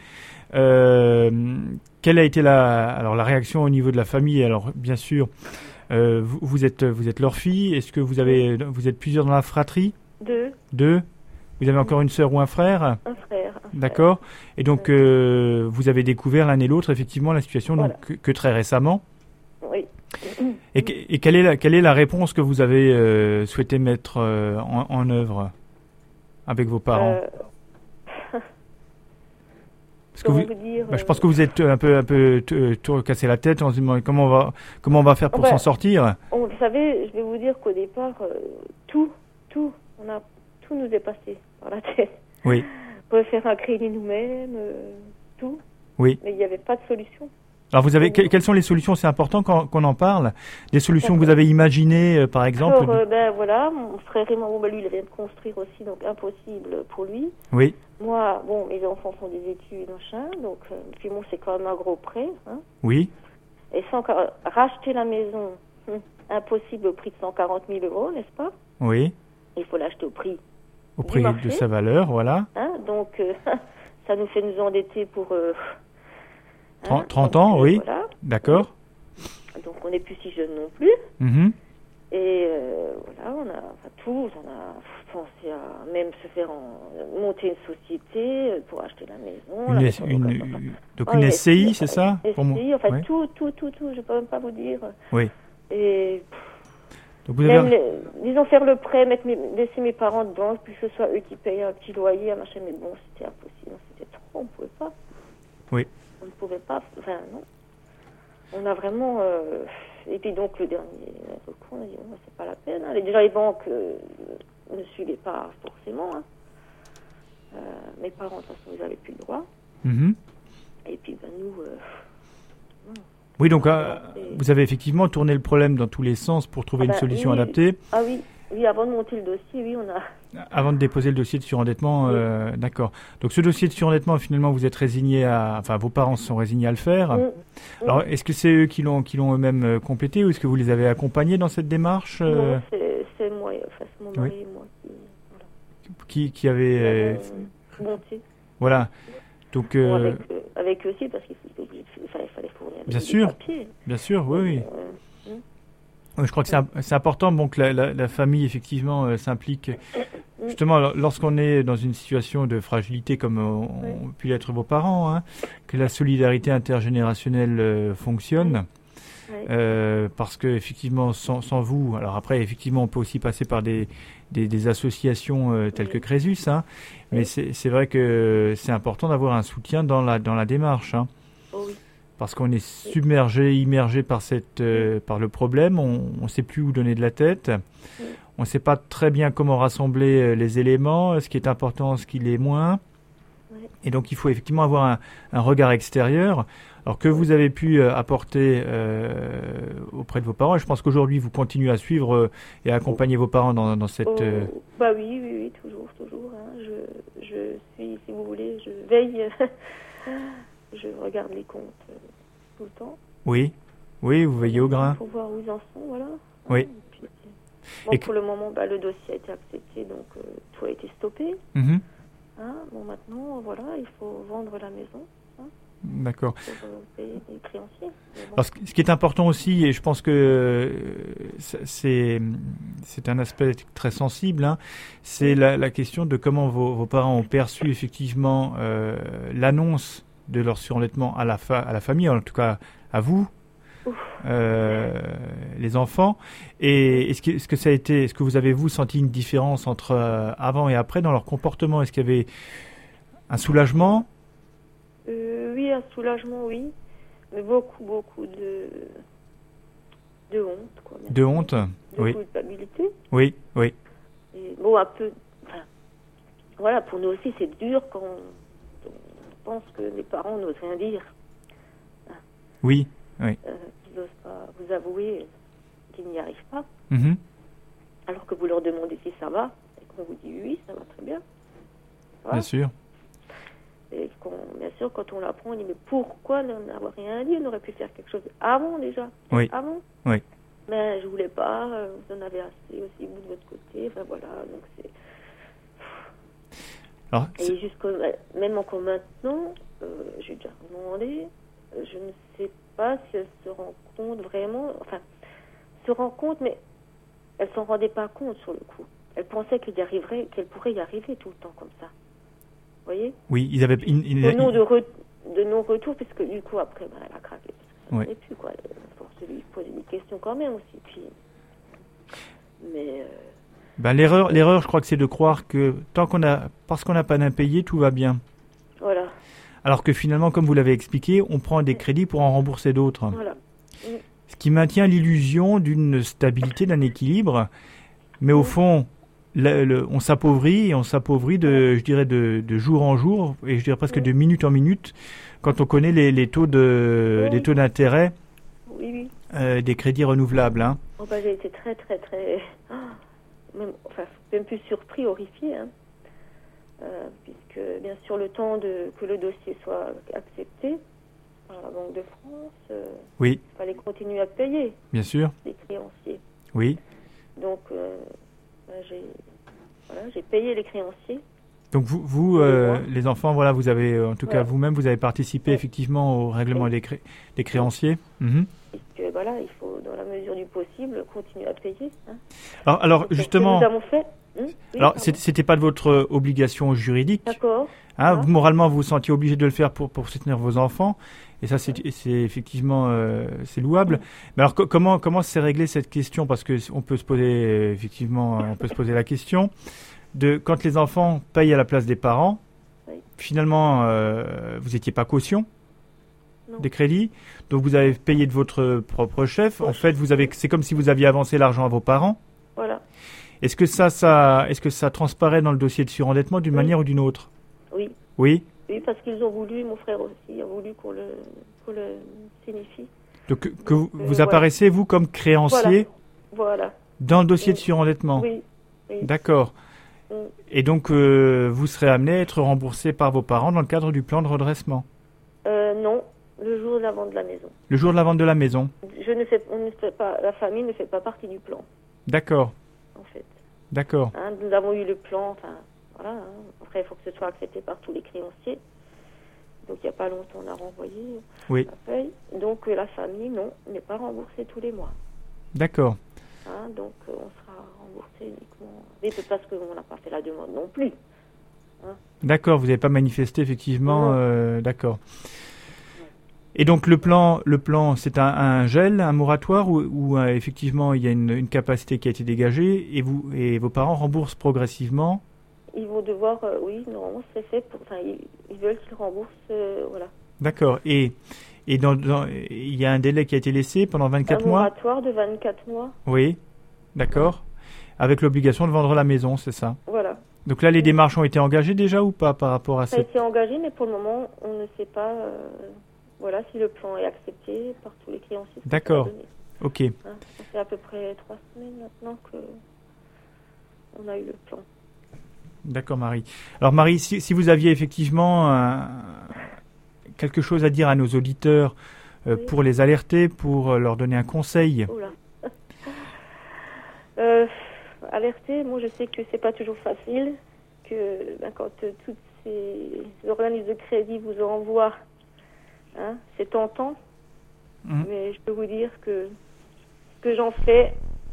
euh, quelle a été la, alors, la réaction au niveau de la famille? Alors, bien sûr, euh, vous, vous êtes, vous êtes leur fille. Est-ce que vous avez, vous êtes plusieurs dans la fratrie? Deux. Deux. Vous avez encore une sœur ou un frère? Un frère. Un D'accord. Et donc, euh, vous avez découvert l'un et l'autre effectivement la situation voilà. donc que, que très récemment. Oui. Et, et quelle est la quelle est la réponse que vous avez euh, souhaité mettre euh, en, en œuvre avec vos parents? euh... Parce que vous, vous dire, bah, je pense que vous êtes un peu un peu tout cassé la tête en se demandant comment on va comment on va faire pour bah, s'en sortir. On, vous savez, je vais vous dire qu'au départ, euh, tout tout on a tout nous est passé par la tête. Oui. On pouvait faire un crédit nous-mêmes, euh, tout. Oui. Mais il n'y avait pas de solution. Alors, vous avez, que, quelles sont les solutions? C'est important qu'on, qu'on en parle. Des solutions que vous avez imaginées, euh, par exemple? Alors, euh, ben voilà, mon frère Raymond, bon, ben, lui, il vient de construire aussi, donc impossible pour lui. Oui. Moi, bon, mes enfants font des études, machin, donc, euh, puis bon, c'est quand même un gros prêt. Hein. Oui. Et sans, euh, racheter la maison, hum, impossible au prix de cent quarante mille euros, n'est-ce pas? Oui. Il faut l'acheter au prix. Au prix de sa valeur, voilà. Hein, donc, euh, ça nous fait nous endetter pour... Euh, trente, trente ans, oui. Voilà. D'accord. Donc on n'est plus si jeune non plus. Mm-hmm. Et euh, voilà, on a enfin, tout, on a pensé à même se faire en, monter une société pour acheter la maison. Une, la S, une, une, donc oh, une S C I, S, c'est ça S C I, pour moi. enfin oui. tout, tout, tout, tout, je ne peux même pas vous dire. Oui. Et donc vous avez... même, les, disons faire le prêt, mettre mes, laisser mes parents dedans, puis que ce soit eux qui payent un petit loyer, un machin, mais bon, c'était impossible, c'était trop, on ne pouvait pas. Oui. On ne pouvait pas, enfin non. On a vraiment... Euh, et puis donc le dernier recours, on a dit, oh, c'est pas la peine. Hein. Déjà les banques euh, ne suivaient pas forcément. Hein. Euh, mes parents, de toute façon, ils n'avaient plus le droit. Mm-hmm. Et puis ben, nous... Euh, non. Oui, donc euh, vous avez effectivement tourné le problème dans tous les sens pour trouver ah ben, une solution oui, adaptée. Ah oui, oui, avant de monter le dossier, oui, on a... Avant de déposer le dossier de surendettement, oui. euh, d'accord. Donc ce dossier de surendettement, finalement, vous êtes résigné à... Enfin, vos parents se sont résignés à le faire. Oui. Alors, est-ce que c'est eux qui l'ont, qui l'ont eux-mêmes euh, complété ou est-ce que vous les avez accompagnés dans cette démarche euh... Non, c'est, c'est moi, enfin, c'est mon mari oui. et moi qui... Voilà. Qui, qui avait... Euh... monté. Voilà. Donc, euh... bon, avec, euh, avec eux aussi, parce qu'il faut, il fallait, fallait fournir bien des, sûr. des papiers. Bien sûr, oui, oui. Euh, Je crois que c'est, c'est important bon, que la, la, la famille, effectivement, euh, s'implique Justement, lorsqu'on est dans une situation de fragilité comme ont oui. pu l'être vos parents, hein, que la solidarité intergénérationnelle euh, fonctionne, oui. euh, parce que effectivement, sans, sans vous, alors après, effectivement, on peut aussi passer par des, des, des associations euh, telles oui. que Crésus, hein, oui. mais c'est, c'est vrai que c'est important d'avoir un soutien dans la, dans la démarche. Hein. Oh oui. Parce qu'on est submergé, immergé par, cette, euh, par le problème, on ne sait plus où donner de la tête, oui. on ne sait pas très bien comment rassembler euh, les éléments, ce qui est important, ce qui l'est moins. Oui. Et donc il faut effectivement avoir un, un regard extérieur, alors que vous avez pu euh, apporter euh, auprès de vos parents. Et je pense qu'aujourd'hui vous continuez à suivre euh, et à accompagner vos parents dans, dans cette... Euh... Oh, bah oui, oui, oui, toujours, toujours. Hein. Je, je suis, si vous voulez, je veille... Je regarde les comptes euh, tout le temps. Oui, oui, vous veillez au grain. Pour voir où ils en sont, voilà. Oui. Et puis, bon, et pour que... le moment, bah, le dossier a été accepté, donc euh, tout a été stoppé. Mm-hmm. Hein, bon, maintenant, voilà, il faut vendre la maison. Hein, D'accord. pour euh, payer les créanciers. Bon. Alors, ce qui est important aussi, et je pense que euh, c'est, c'est un aspect très sensible, hein, c'est la, la question de comment vos, vos parents ont perçu effectivement euh, l'annonce de leur surendettement à la, fa- à la famille, en tout cas à vous, euh, les enfants. Et est-ce que, est-ce que ça a été, est-ce que vous avez vous senti une différence entre euh, avant et après dans leur comportement? Est-ce qu'il y avait un soulagement? euh, Oui, un soulagement, oui, mais beaucoup, beaucoup de de honte, quoi. De honte, de oui. culpabilité. Oui, oui. Et bon, un peu. Enfin, voilà, pour nous aussi, c'est dur quand on, on pense que les parents n'osent rien dire. Hein. Oui, oui. Euh, ils n'osent pas vous avouer qu'ils n'y arrivent pas. Mm-hmm. Alors que vous leur demandez si ça va, et qu'on vous dit oui, ça va très bien. Voilà. Bien sûr. Et qu'on, bien sûr, quand on l'apprend, on dit mais pourquoi n'avoir rien dit? On aurait pu faire quelque chose avant déjà. Oui. Avant. Oui. Mais je voulais pas, vous en avez assez aussi, vous de votre côté. Enfin voilà, donc c'est. Alors, et c'est... jusqu'au même encore maintenant, euh, j'ai déjà demandé, euh, je ne sais pas si elle se rend compte vraiment, enfin, se rend compte, mais elle s'en rendait pas compte sur le coup. Elle pensait qu'il y arriverait, qu'elle pourrait y arriver tout le temps comme ça. Vous voyez? Oui, ils avaient. Ils, ils, Au nom de, re, de non-retour, puisque du coup, après, bah, elle a craqué. Ça oui. ne plus, quoi. Pour se lui poser des questions quand même aussi. Puis... Mais. Euh... Ben, l'erreur, l'erreur, je crois que c'est de croire que tant qu'on a, parce qu'on n'a pas d'impayé, tout va bien. Voilà. Alors que finalement, comme vous l'avez expliqué, on prend des crédits pour en rembourser d'autres. Voilà. Ce qui maintient l'illusion d'une stabilité, d'un équilibre. Mais au fond, le, le, on s'appauvrit et on s'appauvrit de, je dirais, de, de jour en jour et je dirais presque de minute en minute quand on connaît les, les taux de, les taux d'intérêt oui, oui. Euh, des crédits renouvelables. Hein. Oh, bah, j'ai été très, très, très... Même, enfin, même plus surpris, horrifié, hein. euh, puisque bien sûr le temps de, que le dossier soit accepté par la Banque de France, euh, oui. il fallait continuer à payer bien sûr. Les créanciers. Oui. Donc euh, ben, j'ai, voilà, j'ai payé les créanciers. Donc vous, vous euh, les enfants, voilà, vous avez, en tout voilà. cas vous-même, vous avez participé ouais. effectivement au règlement oui. des, cré- des créanciers. Mm-hmm. Que, voilà, il faut, dans la mesure du possible, continuer à payer. Hein. Alors, alors justement, nous avons fait, hein oui, alors c'était, c'était pas de votre obligation juridique. D'accord. Hein, ah. Moralement, vous vous sentiez obligé de le faire pour, pour soutenir vos enfants, et ça, c'est, c'est effectivement euh, c'est louable. Mais alors, co- comment comment s'est réglée cette question? Parce que on peut se poser euh, effectivement, on peut se poser la question de quand les enfants payent à la place des parents. Oui. Finalement, euh, vous n'étiez pas caution. Non. Des crédits, donc vous avez payé de votre propre chef. En fait, vous avez, c'est comme si vous aviez avancé l'argent à vos parents. Voilà. Est-ce que ça, ça, est-ce que ça transparaît dans le dossier de surendettement d'une oui. manière ou d'une autre? Oui. Oui. Oui, parce qu'ils ont voulu, mon frère aussi a voulu qu'on le, qu'on le signifie. Donc que, que vous, euh, vous apparaissez voilà. vous comme créancier. Voilà. voilà. Dans le dossier oui. de surendettement. Oui. oui. D'accord. Oui. Et donc euh, vous serez amené à être remboursé par vos parents dans le cadre du plan de redressement. Euh, non. Le jour de la vente de la maison. Le jour de la vente de la maison. Je ne fais, on ne fait pas, la famille ne fait pas partie du plan. D'accord. En fait. D'accord. Hein, nous avons eu le plan, enfin, voilà. Hein. Après, il faut que ce soit accepté par tous les créanciers. Donc, il n'y a pas longtemps, on a renvoyé oui. la feuille. Donc, euh, la famille, non, n'est pas remboursée tous les mois. D'accord. Hein, donc, euh, on sera rembourser uniquement. Mais c'est parce qu'on n'a pas fait la demande non plus. Hein. D'accord, vous n'avez pas manifesté effectivement. Euh, d'accord. Et donc le plan, le plan, c'est un, un gel, un moratoire où, où euh, effectivement il y a une, une capacité qui a été dégagée et vous et vos parents remboursent progressivement. Ils vont devoir, euh, oui, normalement c'est fait. Pour, enfin, ils, ils veulent qu'ils remboursent, euh, voilà. D'accord. Et et dans, dans il y a un délai qui a été laissé pendant vingt-quatre mois. Un moratoire de vingt-quatre mois. Oui. D'accord. Avec l'obligation de vendre la maison, c'est ça. Voilà. Donc là, les oui. démarches ont été engagées déjà ou pas par rapport à ça? Ça a été engagé, mais pour le moment, on ne sait pas. Euh, Voilà, si le plan est accepté par tous les créanciers. D'accord. Ok. Hein, ça fait à peu près trois semaines maintenant que on a eu le plan. D'accord, Marie. Alors, Marie, si, si vous aviez effectivement euh, quelque chose à dire à nos auditeurs euh, oui. pour les alerter, pour leur donner un conseil. Oula. euh, alerter, moi je sais que c'est pas toujours facile, que ben, quand euh, toutes ces organismes de crédit vous envoient. Hein, c'est tentant, mmh. mais je peux vous dire que ce que j'en fais,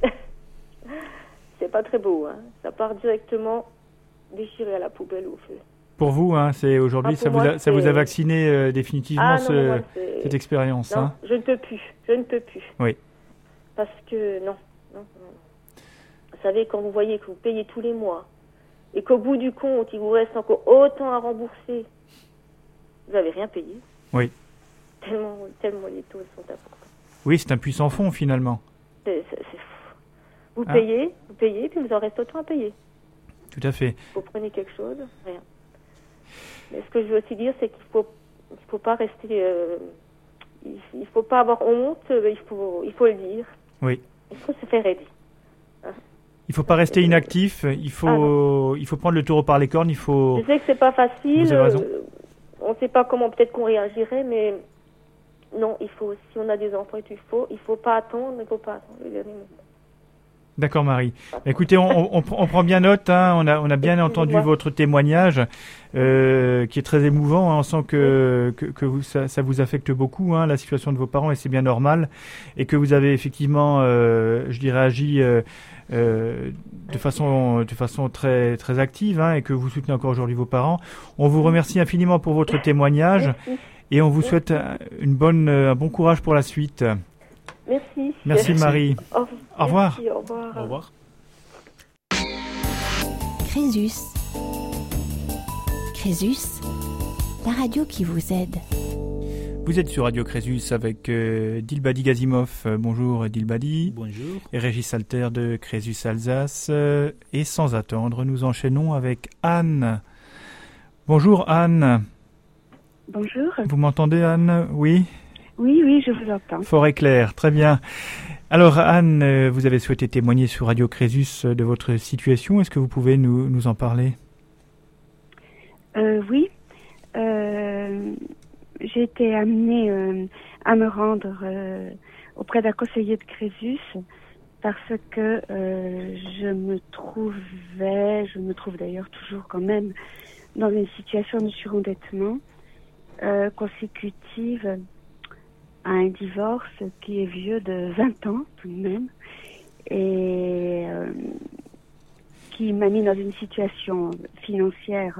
c'est pas très beau. Hein. Ça part directement déchiré à la poubelle au feu. Pour vous, hein, c'est aujourd'hui, ah, ça, moi, vous a, ça vous a vacciné euh, définitivement ah, ce, non, moi, cette expérience. Non, hein. je ne peux plus. Je ne peux plus. Oui. Parce que non, non, non. Vous savez, quand vous voyez que vous payez tous les mois et qu'au bout du compte, il vous reste encore autant à rembourser, vous n'avez rien payé. Oui. Tellement, tellement les taux sont importants. Oui, c'est un puissant fond finalement. C'est, c'est, c'est fou. Vous ah. payez, vous payez, puis vous en reste autant à payer. Tout à fait. Vous prenez quelque chose, rien. Mais ce que je veux aussi dire, c'est qu'il faut, il faut pas rester, euh, il, il faut pas avoir honte, il faut, il faut le dire. Oui. Il faut se faire aider. Hein. Il faut pas rester inactif. Il faut, ah il faut prendre le taureau par les cornes. Il faut. Je sais que c'est pas facile. Vous avez raison. Euh, on ne sait pas comment peut-être qu'on réagirait, mais non, il faut. Si on a des enfants, il faut. Il faut pas attendre. Il faut pas attendre le dernier moment. D'accord, Marie. Écoutez, on, on, on prend bien note. Hein, on a, on a bien entendu votre témoignage, euh, qui est très émouvant. Hein, on sent que, que, que vous, ça, ça vous affecte beaucoup, hein, la situation de vos parents, et c'est bien normal. Et que vous avez effectivement, euh, je dirais, agi euh, euh, de façon, de façon très, très active, hein, et que vous soutenez encore aujourd'hui vos parents. On vous remercie infiniment pour votre témoignage, et on vous souhaite une bonne, un bon courage pour la suite. Merci. Merci Marie. Au, au revoir. Merci, au revoir. Au revoir. Crésus. Crésus, la radio qui vous aide. Vous êtes sur Radio Crésus avec euh, Dilbadi Gazimov. Euh, bonjour Dilbadi. Bonjour. Et Régis Salter de Crésus Alsace. Euh, et sans attendre, nous enchaînons avec Anne. Bonjour Anne. Bonjour. Vous m'entendez Anne? Oui. Oui, oui, je vous entends. Fort et clair, très bien. Alors Anne, vous avez souhaité témoigner sur Radio Crésus de votre situation. Est-ce que vous pouvez nous, nous en parler? euh, Oui. Euh, j'ai été amenée euh, à me rendre euh, auprès d'un conseiller de Crésus parce que euh, je me trouvais, je me trouve d'ailleurs toujours quand même dans une situation de surendettement euh, consécutive à un divorce qui est vieux de vingt ans tout de même et euh, qui m'a mis dans une situation financière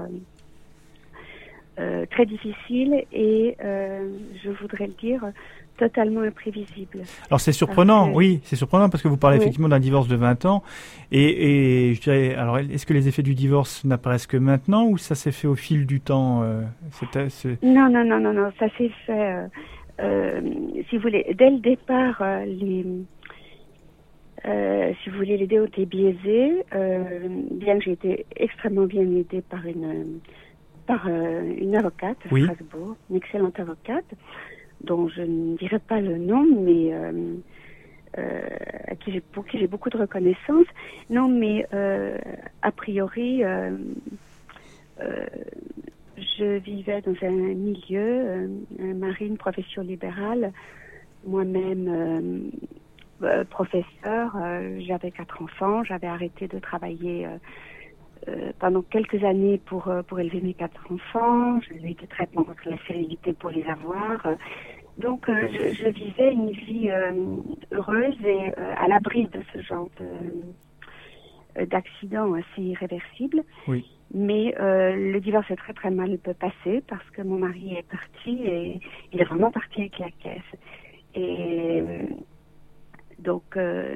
euh, très difficile et euh, je voudrais le dire totalement imprévisible. Alors c'est surprenant, que... oui, c'est surprenant parce que vous parlez oui. effectivement d'un divorce de vingt ans et, et je dirais, alors est-ce que les effets du divorce n'apparaissent que maintenant ou ça s'est fait au fil du temps euh, c'est, c'est... Non, non, non, non, non, ça s'est fait... Euh, Euh, si vous voulez, dès le départ, euh, les, euh, si vous voulez, les dés ont été biaisés, euh, bien que j'ai été extrêmement bien aidée par une, par euh, une avocate à oui. Strasbourg, une excellente avocate, dont je ne dirai pas le nom, mais euh, euh, à qui j'ai, pour qui j'ai beaucoup de reconnaissance. Non, mais euh, a priori, euh, euh, je vivais dans un milieu, euh, un mari, une profession libérale, moi-même euh, euh, professeur, euh, j'avais quatre enfants, j'avais arrêté de travailler euh, euh, pendant quelques années pour euh, pour élever mes quatre enfants, j'ai eu des traitements contre la stérilité pour les avoir, donc euh, je, je vivais une vie euh, heureuse et euh, à l'abri de ce genre de d'accident assez irréversible. Oui. Mais euh, le divorce est très très mal passé parce que mon mari est parti et il est vraiment parti avec la caisse. Et euh, donc euh,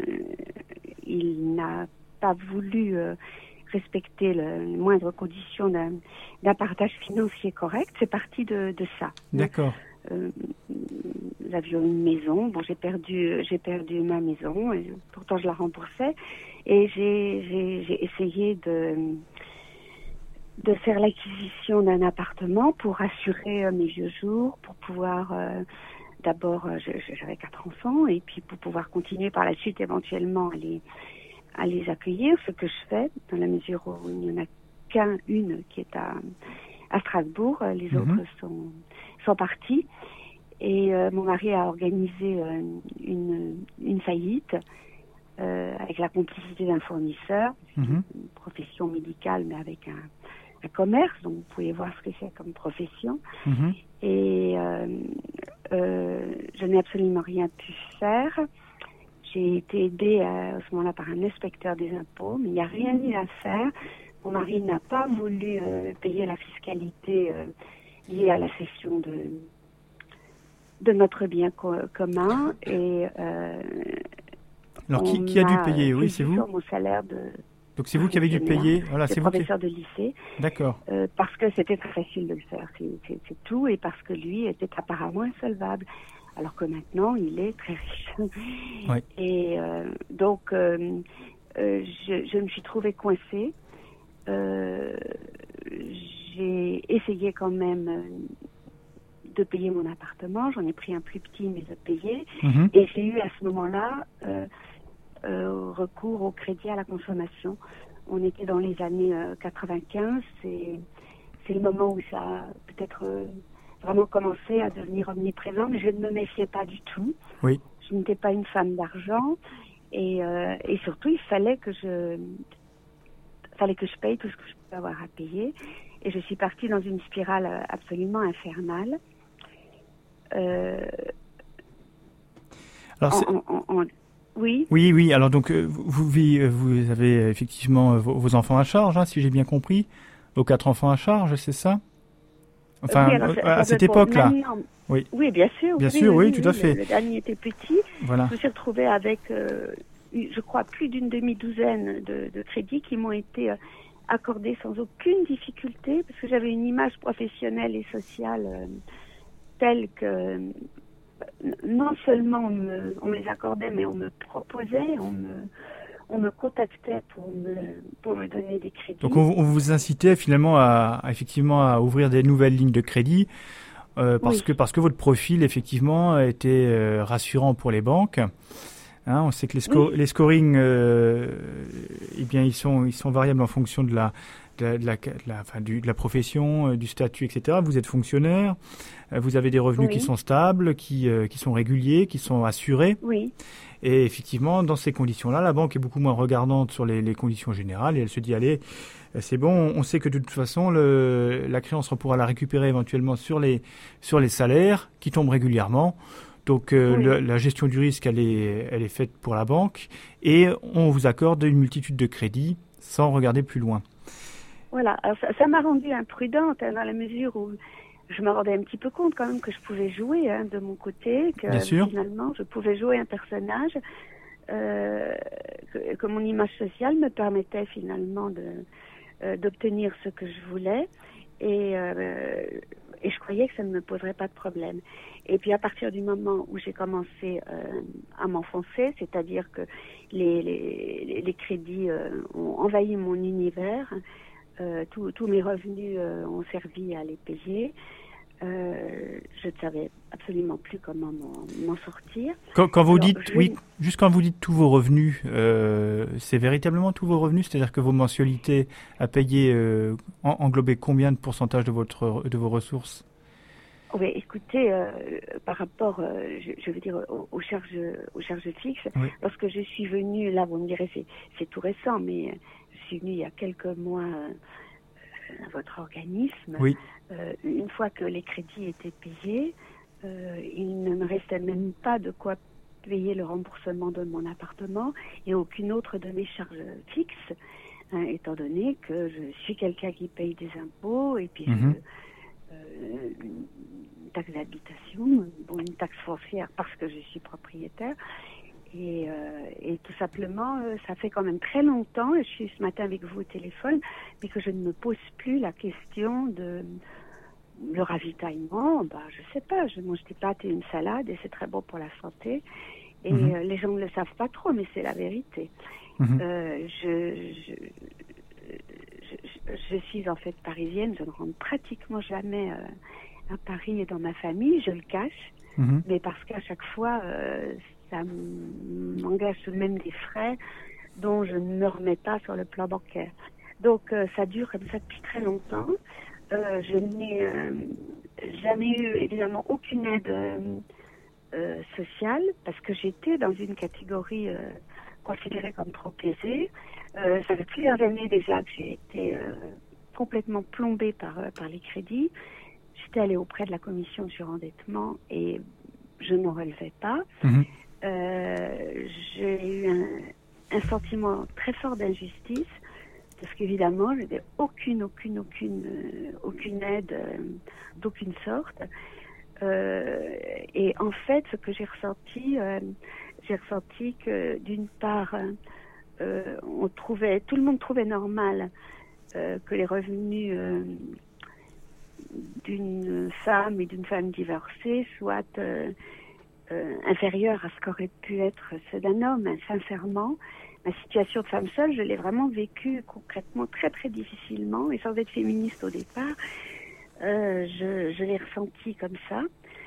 il n'a pas voulu euh, respecter le, les moindres conditions d'un, d'un partage financier correct. C'est parti de, de ça. D'accord. Euh, nous avions une maison. Bon, j'ai perdu, j'ai perdu ma maison. Et pourtant, je la remboursais. Et j'ai, j'ai, j'ai essayé de de faire l'acquisition d'un appartement pour assurer euh, mes vieux jours, pour pouvoir euh, d'abord, euh, j'avais quatre enfants, et puis pour pouvoir continuer par la suite éventuellement à les à les accueillir, ce que je fais dans la mesure où il n'y en a qu'un, une qui est à à Strasbourg, les mm-hmm. autres sont sont partis. Et euh, mon mari a organisé euh, une une faillite. Euh, avec la complicité d'un fournisseur, mmh. une profession médicale, mais avec un, un commerce, donc vous pouvez voir ce que c'est comme profession. Mmh. Et euh, euh, je n'ai absolument rien pu faire. J'ai été aidée à, à ce moment-là par un inspecteur des impôts, mais il n'y a rien eu à faire. Mon mari n'a pas voulu euh, payer la fiscalité euh, liée à la cession de, de notre bien co- commun. Et euh, Alors, qui, qui a dû payer? Oui, c'est vous. Mon salaire de Donc, c'est vous qui avez dû payer. Voilà, c'est vous professeur qui... de lycée. D'accord. Euh, parce que c'était très facile de le faire, c'est, c'est, c'est tout, et parce que lui était apparemment insolvable, alors que maintenant il est très riche. Oui. Et euh, donc, euh, euh, je, je me suis trouvée coincée. Euh, j'ai essayé quand même de payer mon appartement. J'en ai pris un plus petit, mais de payer. Mm-hmm. Et j'ai eu à ce moment-là euh, euh, recours au crédit à la consommation. On était dans les années euh, quatre-vingt-quinze. C'est, c'est le moment où ça a peut-être euh, vraiment commencé à devenir omniprésent, mais je ne me méfiais pas du tout. Oui. Je n'étais pas une femme d'argent. Et, euh, et surtout, il fallait que je... fallait que je paye tout ce que je pouvais avoir à payer. Et je suis partie dans une spirale absolument infernale. Euh, Alors, c'est... en, en, en, oui. Oui, oui. Alors donc vous, vous, vous avez effectivement vos, vos enfants à charge, hein, si j'ai bien compris, vos quatre enfants à charge, c'est ça? Enfin, oui, alors, à cette époque-là. Oui. Oui, bien sûr. Bien oui, sûr, oui, oui, tout oui, à fait. Le, le dernier était petit. Voilà. Je me suis retrouvée avec, euh, je crois, plus d'une demi-douzaine de, de crédits qui m'ont été euh, accordés sans aucune difficulté, parce que j'avais une image professionnelle et sociale euh, telle que euh, non seulement on me, on me les accordait, mais on me proposait, on me, on me contactait pour me, pour me donner des crédits. Donc on, on vous incitait finalement à, à effectivement à ouvrir des nouvelles lignes de crédit euh, parce oui. que parce que votre profil effectivement était euh, rassurant pour les banques. Hein, on sait que les, sco- oui. les scorings, euh, eh bien, ils sont, ils sont variables en fonction de la, de la, de la, de la, enfin, du, de la profession, euh, du statut, et cetera. Vous êtes fonctionnaire, euh, vous avez des revenus oui. qui sont stables, qui, euh, qui sont réguliers, qui sont assurés. Oui. Et effectivement, dans ces conditions-là, la banque est beaucoup moins regardante sur les, les conditions générales et elle se dit, allez, c'est bon, on sait que de toute façon, le, la créance, on pourra la récupérer éventuellement sur les, sur les salaires qui tombent régulièrement. Donc euh, oui. le, la gestion du risque, elle est, elle est faite pour la banque et on vous accorde une multitude de crédits sans regarder plus loin. Voilà, alors ça, ça m'a rendue imprudente hein, dans la mesure où je me rendais un petit peu compte quand même que je pouvais jouer hein, de mon côté, que Bien sûr. finalement je pouvais jouer un personnage, euh, que, que mon image sociale me permettait finalement de, euh, d'obtenir ce que je voulais et, euh, et je croyais que ça ne me poserait pas de problème. Et puis à partir du moment où j'ai commencé euh, à m'enfoncer, c'est-à-dire que les, les, les crédits euh, ont envahi mon univers, euh, tous, tous mes revenus euh, ont servi à les payer, euh, je ne savais absolument plus comment m'en, m'en sortir. Quand, quand vous Alors, dites, je... oui, juste quand vous dites tous vos revenus, euh, c'est véritablement tous vos revenus, c'est-à-dire que vos mensualités à payer euh, englobaient combien de pourcentage de, votre, de vos ressources? Oui, écoutez, euh, par rapport, euh, je, je veux dire, aux, aux charges, aux charges fixes, oui. Lorsque je suis venue, là, vous me direz, c'est, c'est tout récent, mais je suis venue il y a quelques mois euh, à votre organisme. Oui. Euh, une fois que les crédits étaient payés, euh, il ne me restait même pas de quoi payer le remboursement de mon appartement et aucune autre de mes charges fixes, hein, étant donné que je suis quelqu'un qui paye des impôts et puis Mmh. je, euh, une taxe d'habitation, bon, une taxe foncière parce que je suis propriétaire. Et, euh, et tout simplement, euh, ça fait quand même très longtemps, et je suis ce matin avec vous au téléphone, mais que je ne me pose plus la question de le ravitaillement. Bah, je sais pas, je mange des pâtes et une salade et c'est très bon pour la santé. Et Mmh. euh, les gens ne le savent pas trop, mais c'est la vérité. Mmh. Euh, je, je, je, je suis en fait parisienne, je ne rentre pratiquement jamais euh, à Paris et dans ma famille, je le cache, Mmh. mais parce qu'à chaque fois, euh, ça m'engage tout de même des frais dont je ne me remets pas sur le plan bancaire. Donc euh, ça dure comme ça depuis très longtemps. Euh, je n'ai euh, jamais eu évidemment aucune aide euh, euh, sociale parce que j'étais dans une catégorie euh, considérée comme trop aisée. Euh, ça fait plusieurs années déjà que j'ai été euh, complètement plombée par, euh, par les crédits. J'étais allée auprès de la commission de surendettement et je n'en relevais pas. Mmh. Euh, j'ai eu un, un sentiment très fort d'injustice parce qu'évidemment, je n'avais aucune, aucune, aucune, euh, aucune aide euh, d'aucune sorte. Euh, et en fait, ce que j'ai ressenti, euh, j'ai ressenti que d'une part, euh, on trouvait, tout le monde trouvait normal euh, que les revenus euh, d'une femme et d'une femme divorcée soient euh, Euh, inférieure à ce qu'aurait pu être ceux d'un homme. Sincèrement, ma situation de femme seule, je l'ai vraiment vécue concrètement très très difficilement et sans être féministe au départ, euh, je, je l'ai ressenti comme ça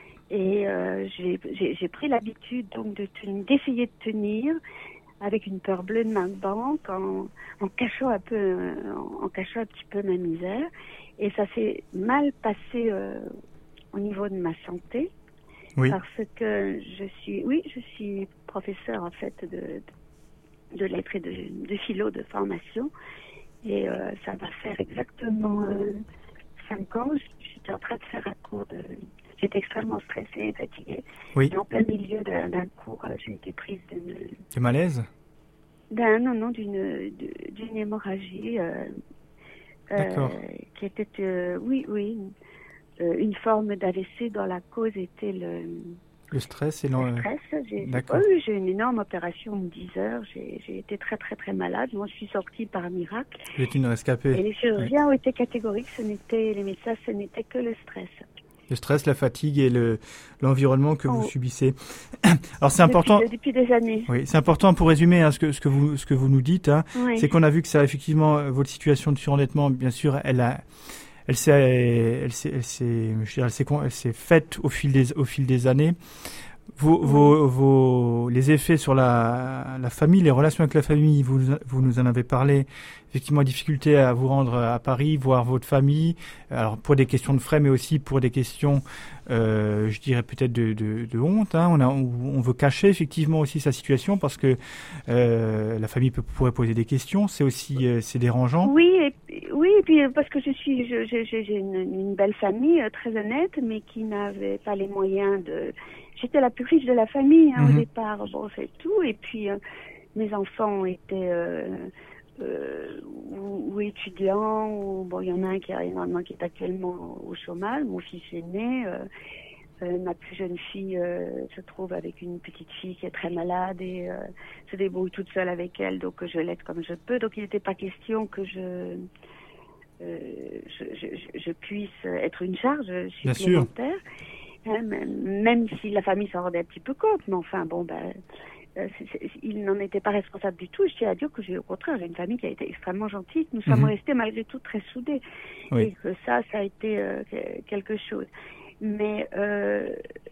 et euh, j'ai, j'ai, j'ai pris l'habitude donc de ten- d'essayer de tenir avec une peur bleue de ma banque en, en cachant un peu, en, en cachant un petit peu ma misère et ça s'est mal passé euh, au niveau de ma santé. Oui. Parce que je suis, oui, je suis professeure en fait de, de lettres et de, de philo de formation, et euh, ça va faire exactement euh, cinq ans. J'étais en train de faire un cours de, j'étais extrêmement stressée et fatiguée. Oui. Et en plein milieu d'un, d'un cours, j'ai été prise d'une, Du malaise? d'un, non, non, d'une, d'une hémorragie euh, D'accord. euh, qui était, euh, oui, oui. Euh, une forme d'A V C dont la cause était le, Le stress et le l'en... stress. J'ai, D'accord. oui, j'ai eu une énorme opération de dix heures. J'ai, j'ai été très très très malade. Moi, je suis sortie par miracle. Vous êtes une rescapée. Et les chirurgiens ont été catégoriques. Ce n'était, les médecins, ce n'était que le stress. Le stress, la fatigue et le, l'environnement que vous Oh. subissez. Alors c'est important. Depuis, depuis des années. Oui, c'est important pour résumer hein, ce que ce que vous ce que vous nous dites. Hein, Oui. c'est qu'on a vu que ça effectivement euh, votre situation de surendettement, bien sûr, elle a Elle s'est, elle s'est, elle s'est, je dirais, elle s'est, elle s'est faite au fil des, au fil des années. Vos, vos, vos, les effets sur la, la famille, les relations avec la famille, vous, vous nous en avez parlé. Effectivement, difficulté à vous rendre à Paris, voir votre famille. Alors pour des questions de frais, mais aussi pour des questions, euh, je dirais peut-être de, de, de honte. Hein. On a, on, on veut cacher effectivement aussi sa situation parce que euh, la famille peut, pourrait poser des questions. C'est aussi, euh, c'est dérangeant. Oui, et, oui, et puis parce que je suis, je, je, j'ai une, une belle famille euh, très honnête, mais qui n'avait pas les moyens de. J'étais la plus riche de la famille hein, Mmh. au départ, bon c'est tout, et puis euh, mes enfants étaient euh, euh, ou, ou étudiants, ou bon il y en a un qui, a, normalement, qui est actuellement au chômage, mon fils aîné, euh, euh, ma plus jeune fille euh, se trouve avec une petite fille qui est très malade et euh, se débrouille toute seule avec elle, donc je l'aide comme je peux, donc il n'était pas question que je... Euh, je, je, je puisse être une charge supplémentaire. Hein, même si la famille s'en rendait un petit peu compte, mais enfin bon ben euh, c'est, c'est, il n'en était pas responsable du tout. Je tiens à dire que j'ai au contraire j'ai une famille qui a été extrêmement gentille, nous sommes Mmh. restés malgré tout très soudés, Oui. et que ça ça a été euh, quelque chose, mais euh,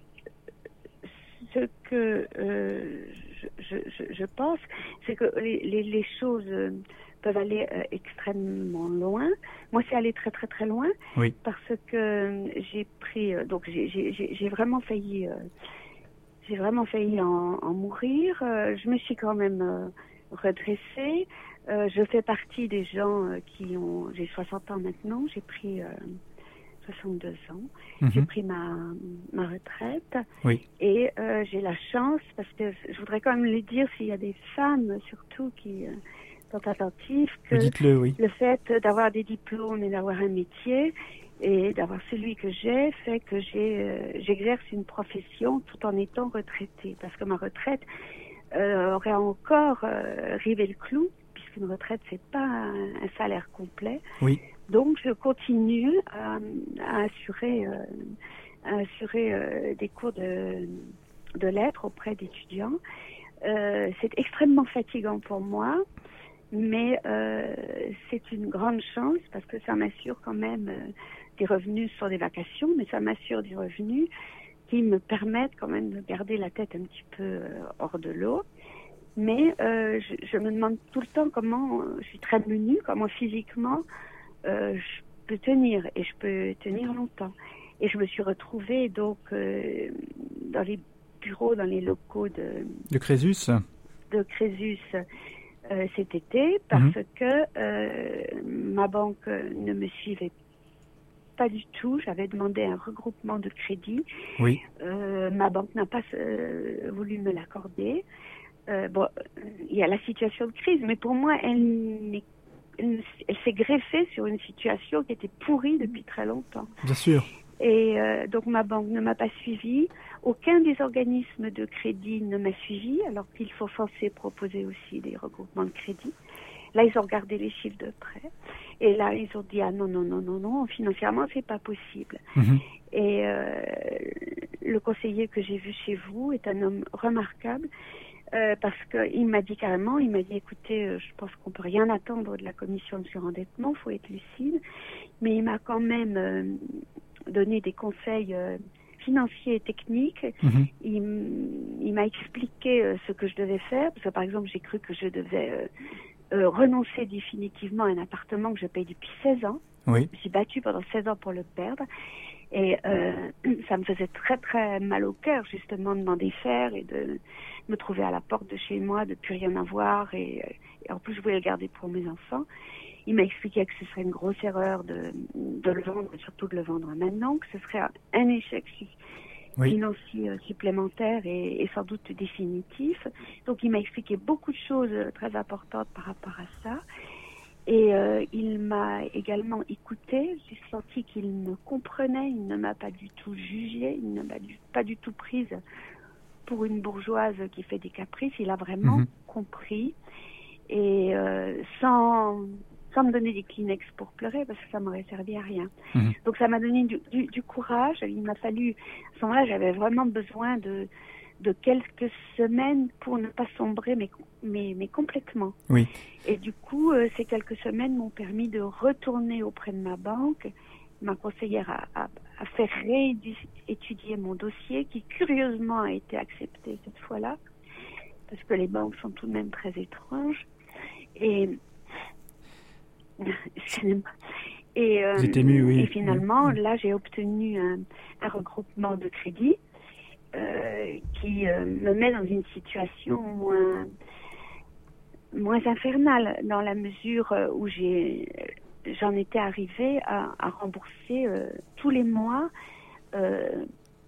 ce que euh, je, je, je pense c'est que les, les, les choses euh, peuvent aller euh, extrêmement loin. Moi, c'est aller très très très loin, Oui. parce que euh, j'ai pris, euh, donc j'ai, j'ai, j'ai vraiment failli, euh, j'ai vraiment failli en, en mourir. Euh, je me suis quand même euh, redressée. Euh, je fais partie des gens euh, qui ont, j'ai soixante ans maintenant. J'ai pris euh, soixante-deux ans. Mmh. J'ai pris ma, ma retraite. Oui. Et euh, j'ai la chance, parce que je voudrais quand même le dire, s'il y a des femmes surtout qui euh, sont attentives, que dites-le, oui. le fait d'avoir des diplômes et d'avoir un métier, et d'avoir celui que j'ai, fait que j'ai, euh, j'exerce une profession tout en étant retraitée. Parce que ma retraite euh, aurait encore euh, rivé le clou, puisqu'une retraite, c'est pas un, un salaire complet. Oui. Donc, je continue à, à assurer, euh, à assurer euh, des cours de, de lettres auprès d'étudiants. Euh, c'est extrêmement fatigant pour moi, mais euh, c'est une grande chance parce que ça m'assure quand même euh, des revenus sur des vacations, mais ça m'assure des revenus qui me permettent quand même de garder la tête un petit peu euh, hors de l'eau. Mais euh, je, je me demande tout le temps comment, je suis très menue, comment physiquement euh, je peux tenir, et je peux tenir longtemps. Et je me suis retrouvée donc euh, dans les bureaux, dans les locaux de, de Crésus, de Crésus euh, cet été, parce mmh. que euh, ma banque ne me suivait pas du tout. J'avais demandé un regroupement de crédit. Oui. Euh, ma banque n'a pas euh, voulu me l'accorder. Euh, bon, il y a la situation de crise, mais pour moi, elle, elle, elle s'est greffée sur une situation qui était pourrie depuis très longtemps. Bien sûr. Et euh, donc ma banque ne m'a pas suivie. Aucun des organismes de crédit ne m'a suivi, alors qu'ils sont censés proposer aussi des regroupements de crédit. Là, ils ont regardé les chiffres de prêt. Et là, ils ont dit, ah non, non, non, non, non, financièrement, c'est pas possible. Mmh. Et euh, le conseiller que j'ai vu chez vous est un homme remarquable. Euh, parce qu'il m'a dit carrément, il m'a dit, écoutez, euh, je pense qu'on peut rien attendre de la commission de surendettement, il faut être lucide. Mais il m'a quand même euh, donné des conseils euh, financiers et techniques. Mmh. Il, il m'a expliqué euh, ce que je devais faire, parce que par exemple, j'ai cru que je devais euh, euh, renoncer définitivement à un appartement que je paye depuis seize ans. Oui. Je me suis battue pendant seize ans pour le perdre. Et euh, ça me faisait très très mal au cœur justement de m'en défaire et de me trouver à la porte de chez moi, de plus rien avoir et, et en plus je voulais le garder pour mes enfants. Il m'a expliqué que ce serait une grosse erreur de, de le vendre, surtout de le vendre maintenant, que ce serait un échec oui. financier supplémentaire et, et sans doute définitif. Donc il m'a expliqué beaucoup de choses très importantes par rapport à ça. Et euh, il m'a également écouté, j'ai senti qu'il me comprenait, il ne m'a pas du tout jugé, il ne m'a du, pas du tout prise pour une bourgeoise qui fait des caprices, il a vraiment mmh. compris. Et euh, sans, sans me donner des Kleenex pour pleurer, parce que ça m'aurait servi à rien. Mmh. Donc ça m'a donné du, du, du courage, il m'a fallu, à ce moment-là j'avais vraiment besoin de... de quelques semaines pour ne pas sombrer, mais, mais, mais complètement. Oui. Et du coup, euh, ces quelques semaines m'ont permis de retourner auprès de ma banque. Ma conseillère a, a, a fait réétudier mon dossier, qui curieusement a été accepté cette fois-là, parce que les banques sont tout de même très étranges. Et, excusez-moi. Et, euh, Vous êtes ému, oui. Et finalement, oui. là, j'ai obtenu un, un regroupement de crédit. Euh, qui euh, me met dans une situation moins, moins infernale, dans la mesure où j'ai, j'en étais arrivée à, à rembourser euh, tous les mois euh,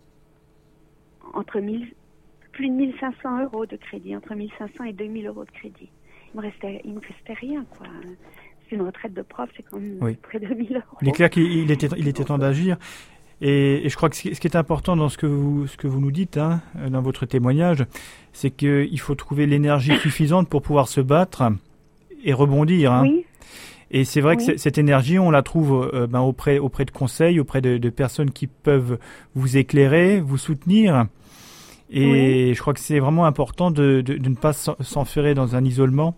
entre mille, plus de mille cinq cents euros de crédit, entre mille cinq cents et deux mille euros de crédit. Il me restait, il me restait rien, quoi. C'est une retraite de prof, c'est quand même oui. près de mille euros. Il est clair qu'il était, il était temps d'agir. Et, et je crois que ce qui est important dans ce que vous, ce que vous nous dites, hein, dans votre témoignage, c'est qu'il faut trouver l'énergie suffisante pour pouvoir se battre et rebondir. Hein. Oui. Et c'est vrai oui. que cette énergie, on la trouve euh, ben, auprès, auprès de conseils, auprès de, de personnes qui peuvent vous éclairer, vous soutenir. Et oui. je crois que c'est vraiment important de, de, de ne pas s'enferrer dans un isolement.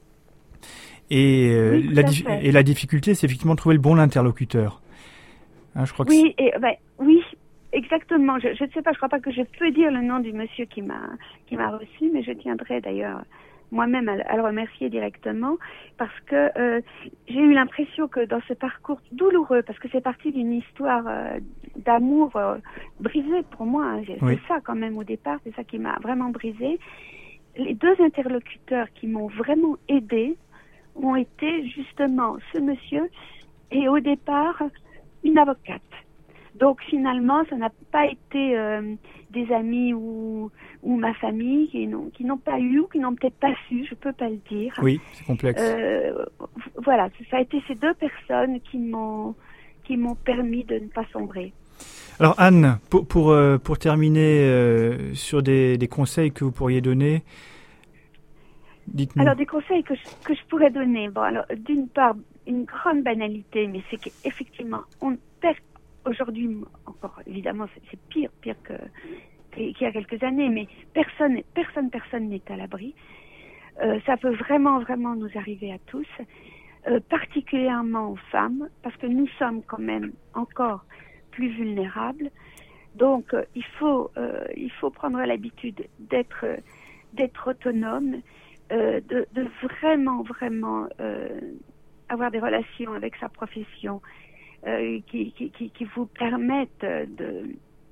Et, euh, oui, la, et la difficulté, c'est effectivement de trouver le bon interlocuteur. Hein, je crois oui, que et, ben, oui, exactement. Je ne sais pas, je crois pas que je peux dire le nom du monsieur qui m'a qui m'a reçu, mais je tiendrai d'ailleurs moi-même à, à le remercier directement parce que euh, j'ai eu l'impression que dans ce parcours douloureux, parce que c'est parti d'une histoire euh, d'amour euh, brisée pour moi, hein, c'est oui. ça quand même au départ, c'est ça qui m'a vraiment brisée. Les deux interlocuteurs qui m'ont vraiment aidée ont été justement ce monsieur et au départ une avocate. Donc finalement, ça n'a pas été euh, des amis ou, ou ma famille qui n'ont, qui n'ont pas eu ou qui n'ont peut-être pas su, je peux pas le dire. Oui, c'est complexe. Euh, voilà, ça a été ces deux personnes qui m'ont, qui m'ont permis de ne pas sombrer. Alors Anne, pour, pour, euh, pour terminer euh, sur des, des conseils que vous pourriez donner, dites-nous. Alors des conseils que je, que je pourrais donner, bon alors d'une part, une grande banalité, mais c'est qu'effectivement, on perd aujourd'hui, encore évidemment c'est, c'est pire, pire que, qu'il y a quelques années, mais personne, personne, personne n'est à l'abri. Euh, ça peut vraiment, vraiment nous arriver à tous, euh, particulièrement aux femmes, parce que nous sommes quand même encore plus vulnérables. Donc, euh, il faut, euh, il faut prendre l'habitude d'être, euh, d'être autonome, euh, de, de vraiment, vraiment euh, avoir des relations avec sa profession euh, qui, qui, qui, qui vous permettent de,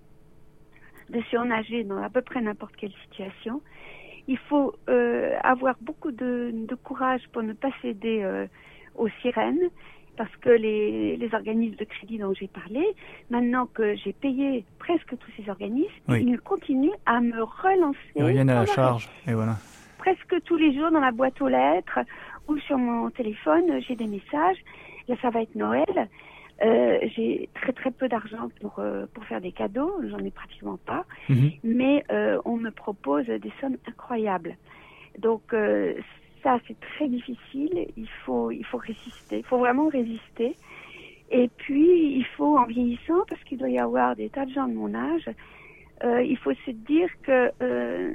de surnager dans à peu près n'importe quelle situation. Il faut euh, avoir beaucoup de, de courage pour ne pas céder euh, aux sirènes, parce que les, les organismes de crédit dont j'ai parlé, maintenant que j'ai payé presque tous ces organismes, oui. ils continuent à me relancer. Ils reviennent à la charge, et voilà. Presque tous les jours dans la boîte aux lettres ou sur mon téléphone, j'ai des messages. Là, ça va être Noël. Euh, j'ai très très peu d'argent pour euh, pour faire des cadeaux, j'en ai pratiquement pas. Mm-hmm. Mais euh, on me propose des sommes incroyables. Donc euh, ça, c'est très difficile. Il faut, il faut résister. Il faut vraiment résister. Et puis, il faut, en vieillissant, parce qu'il doit y avoir des tas de gens de mon âge, euh, il faut se dire que euh,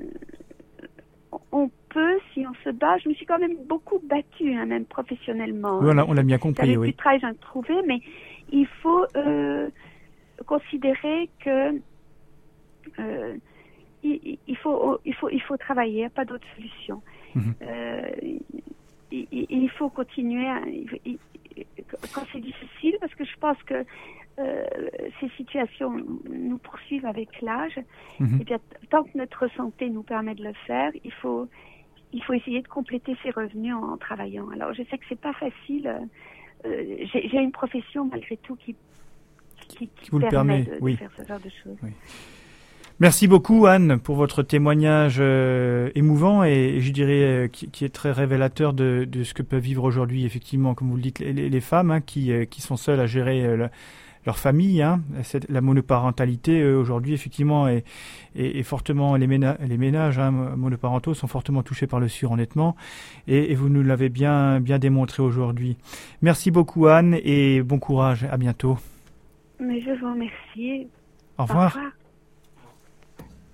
on peut, si on se bat. Je me suis quand même beaucoup battue, hein, même professionnellement. Oui, on, a, on l'a bien compris, avec oui. du travail, j'en ai trouvé, mais il faut euh, considérer que euh, il, il faut, il faut, il faut travailler. Pas d'autre solution. Mmh. Euh, il, il, il faut continuer à, il, quand c'est difficile, parce que je pense que euh, ces situations nous poursuivent avec l'âge. Mmh. Et bien, tant que notre santé nous permet de le faire, il faut, il faut essayer de compléter ses revenus en, en travaillant. Alors, je sais que c'est pas facile. Euh, j'ai, j'ai une profession malgré tout qui, qui, qui, qui vous permet, permet de, oui. de faire ce genre de choses. Oui. Merci beaucoup Anne pour votre témoignage euh, émouvant et, et je dirais euh, qui, qui est très révélateur de, de ce que peuvent vivre aujourd'hui effectivement, comme vous le dites, les, les femmes hein, qui, euh, qui sont seules à gérer euh, la, leur famille. Hein. Cette, la monoparentalité euh, aujourd'hui effectivement est, est, est fortement, les, ména- les ménages hein, monoparentaux sont fortement touchés par le surendettement et, et vous nous l'avez bien, bien démontré aujourd'hui. Merci beaucoup Anne et bon courage, à bientôt. Mais je vous remercie. Au revoir. Au revoir.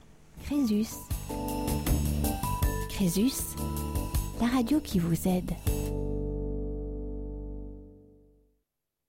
Crésus. Crésus, la radio qui vous aide.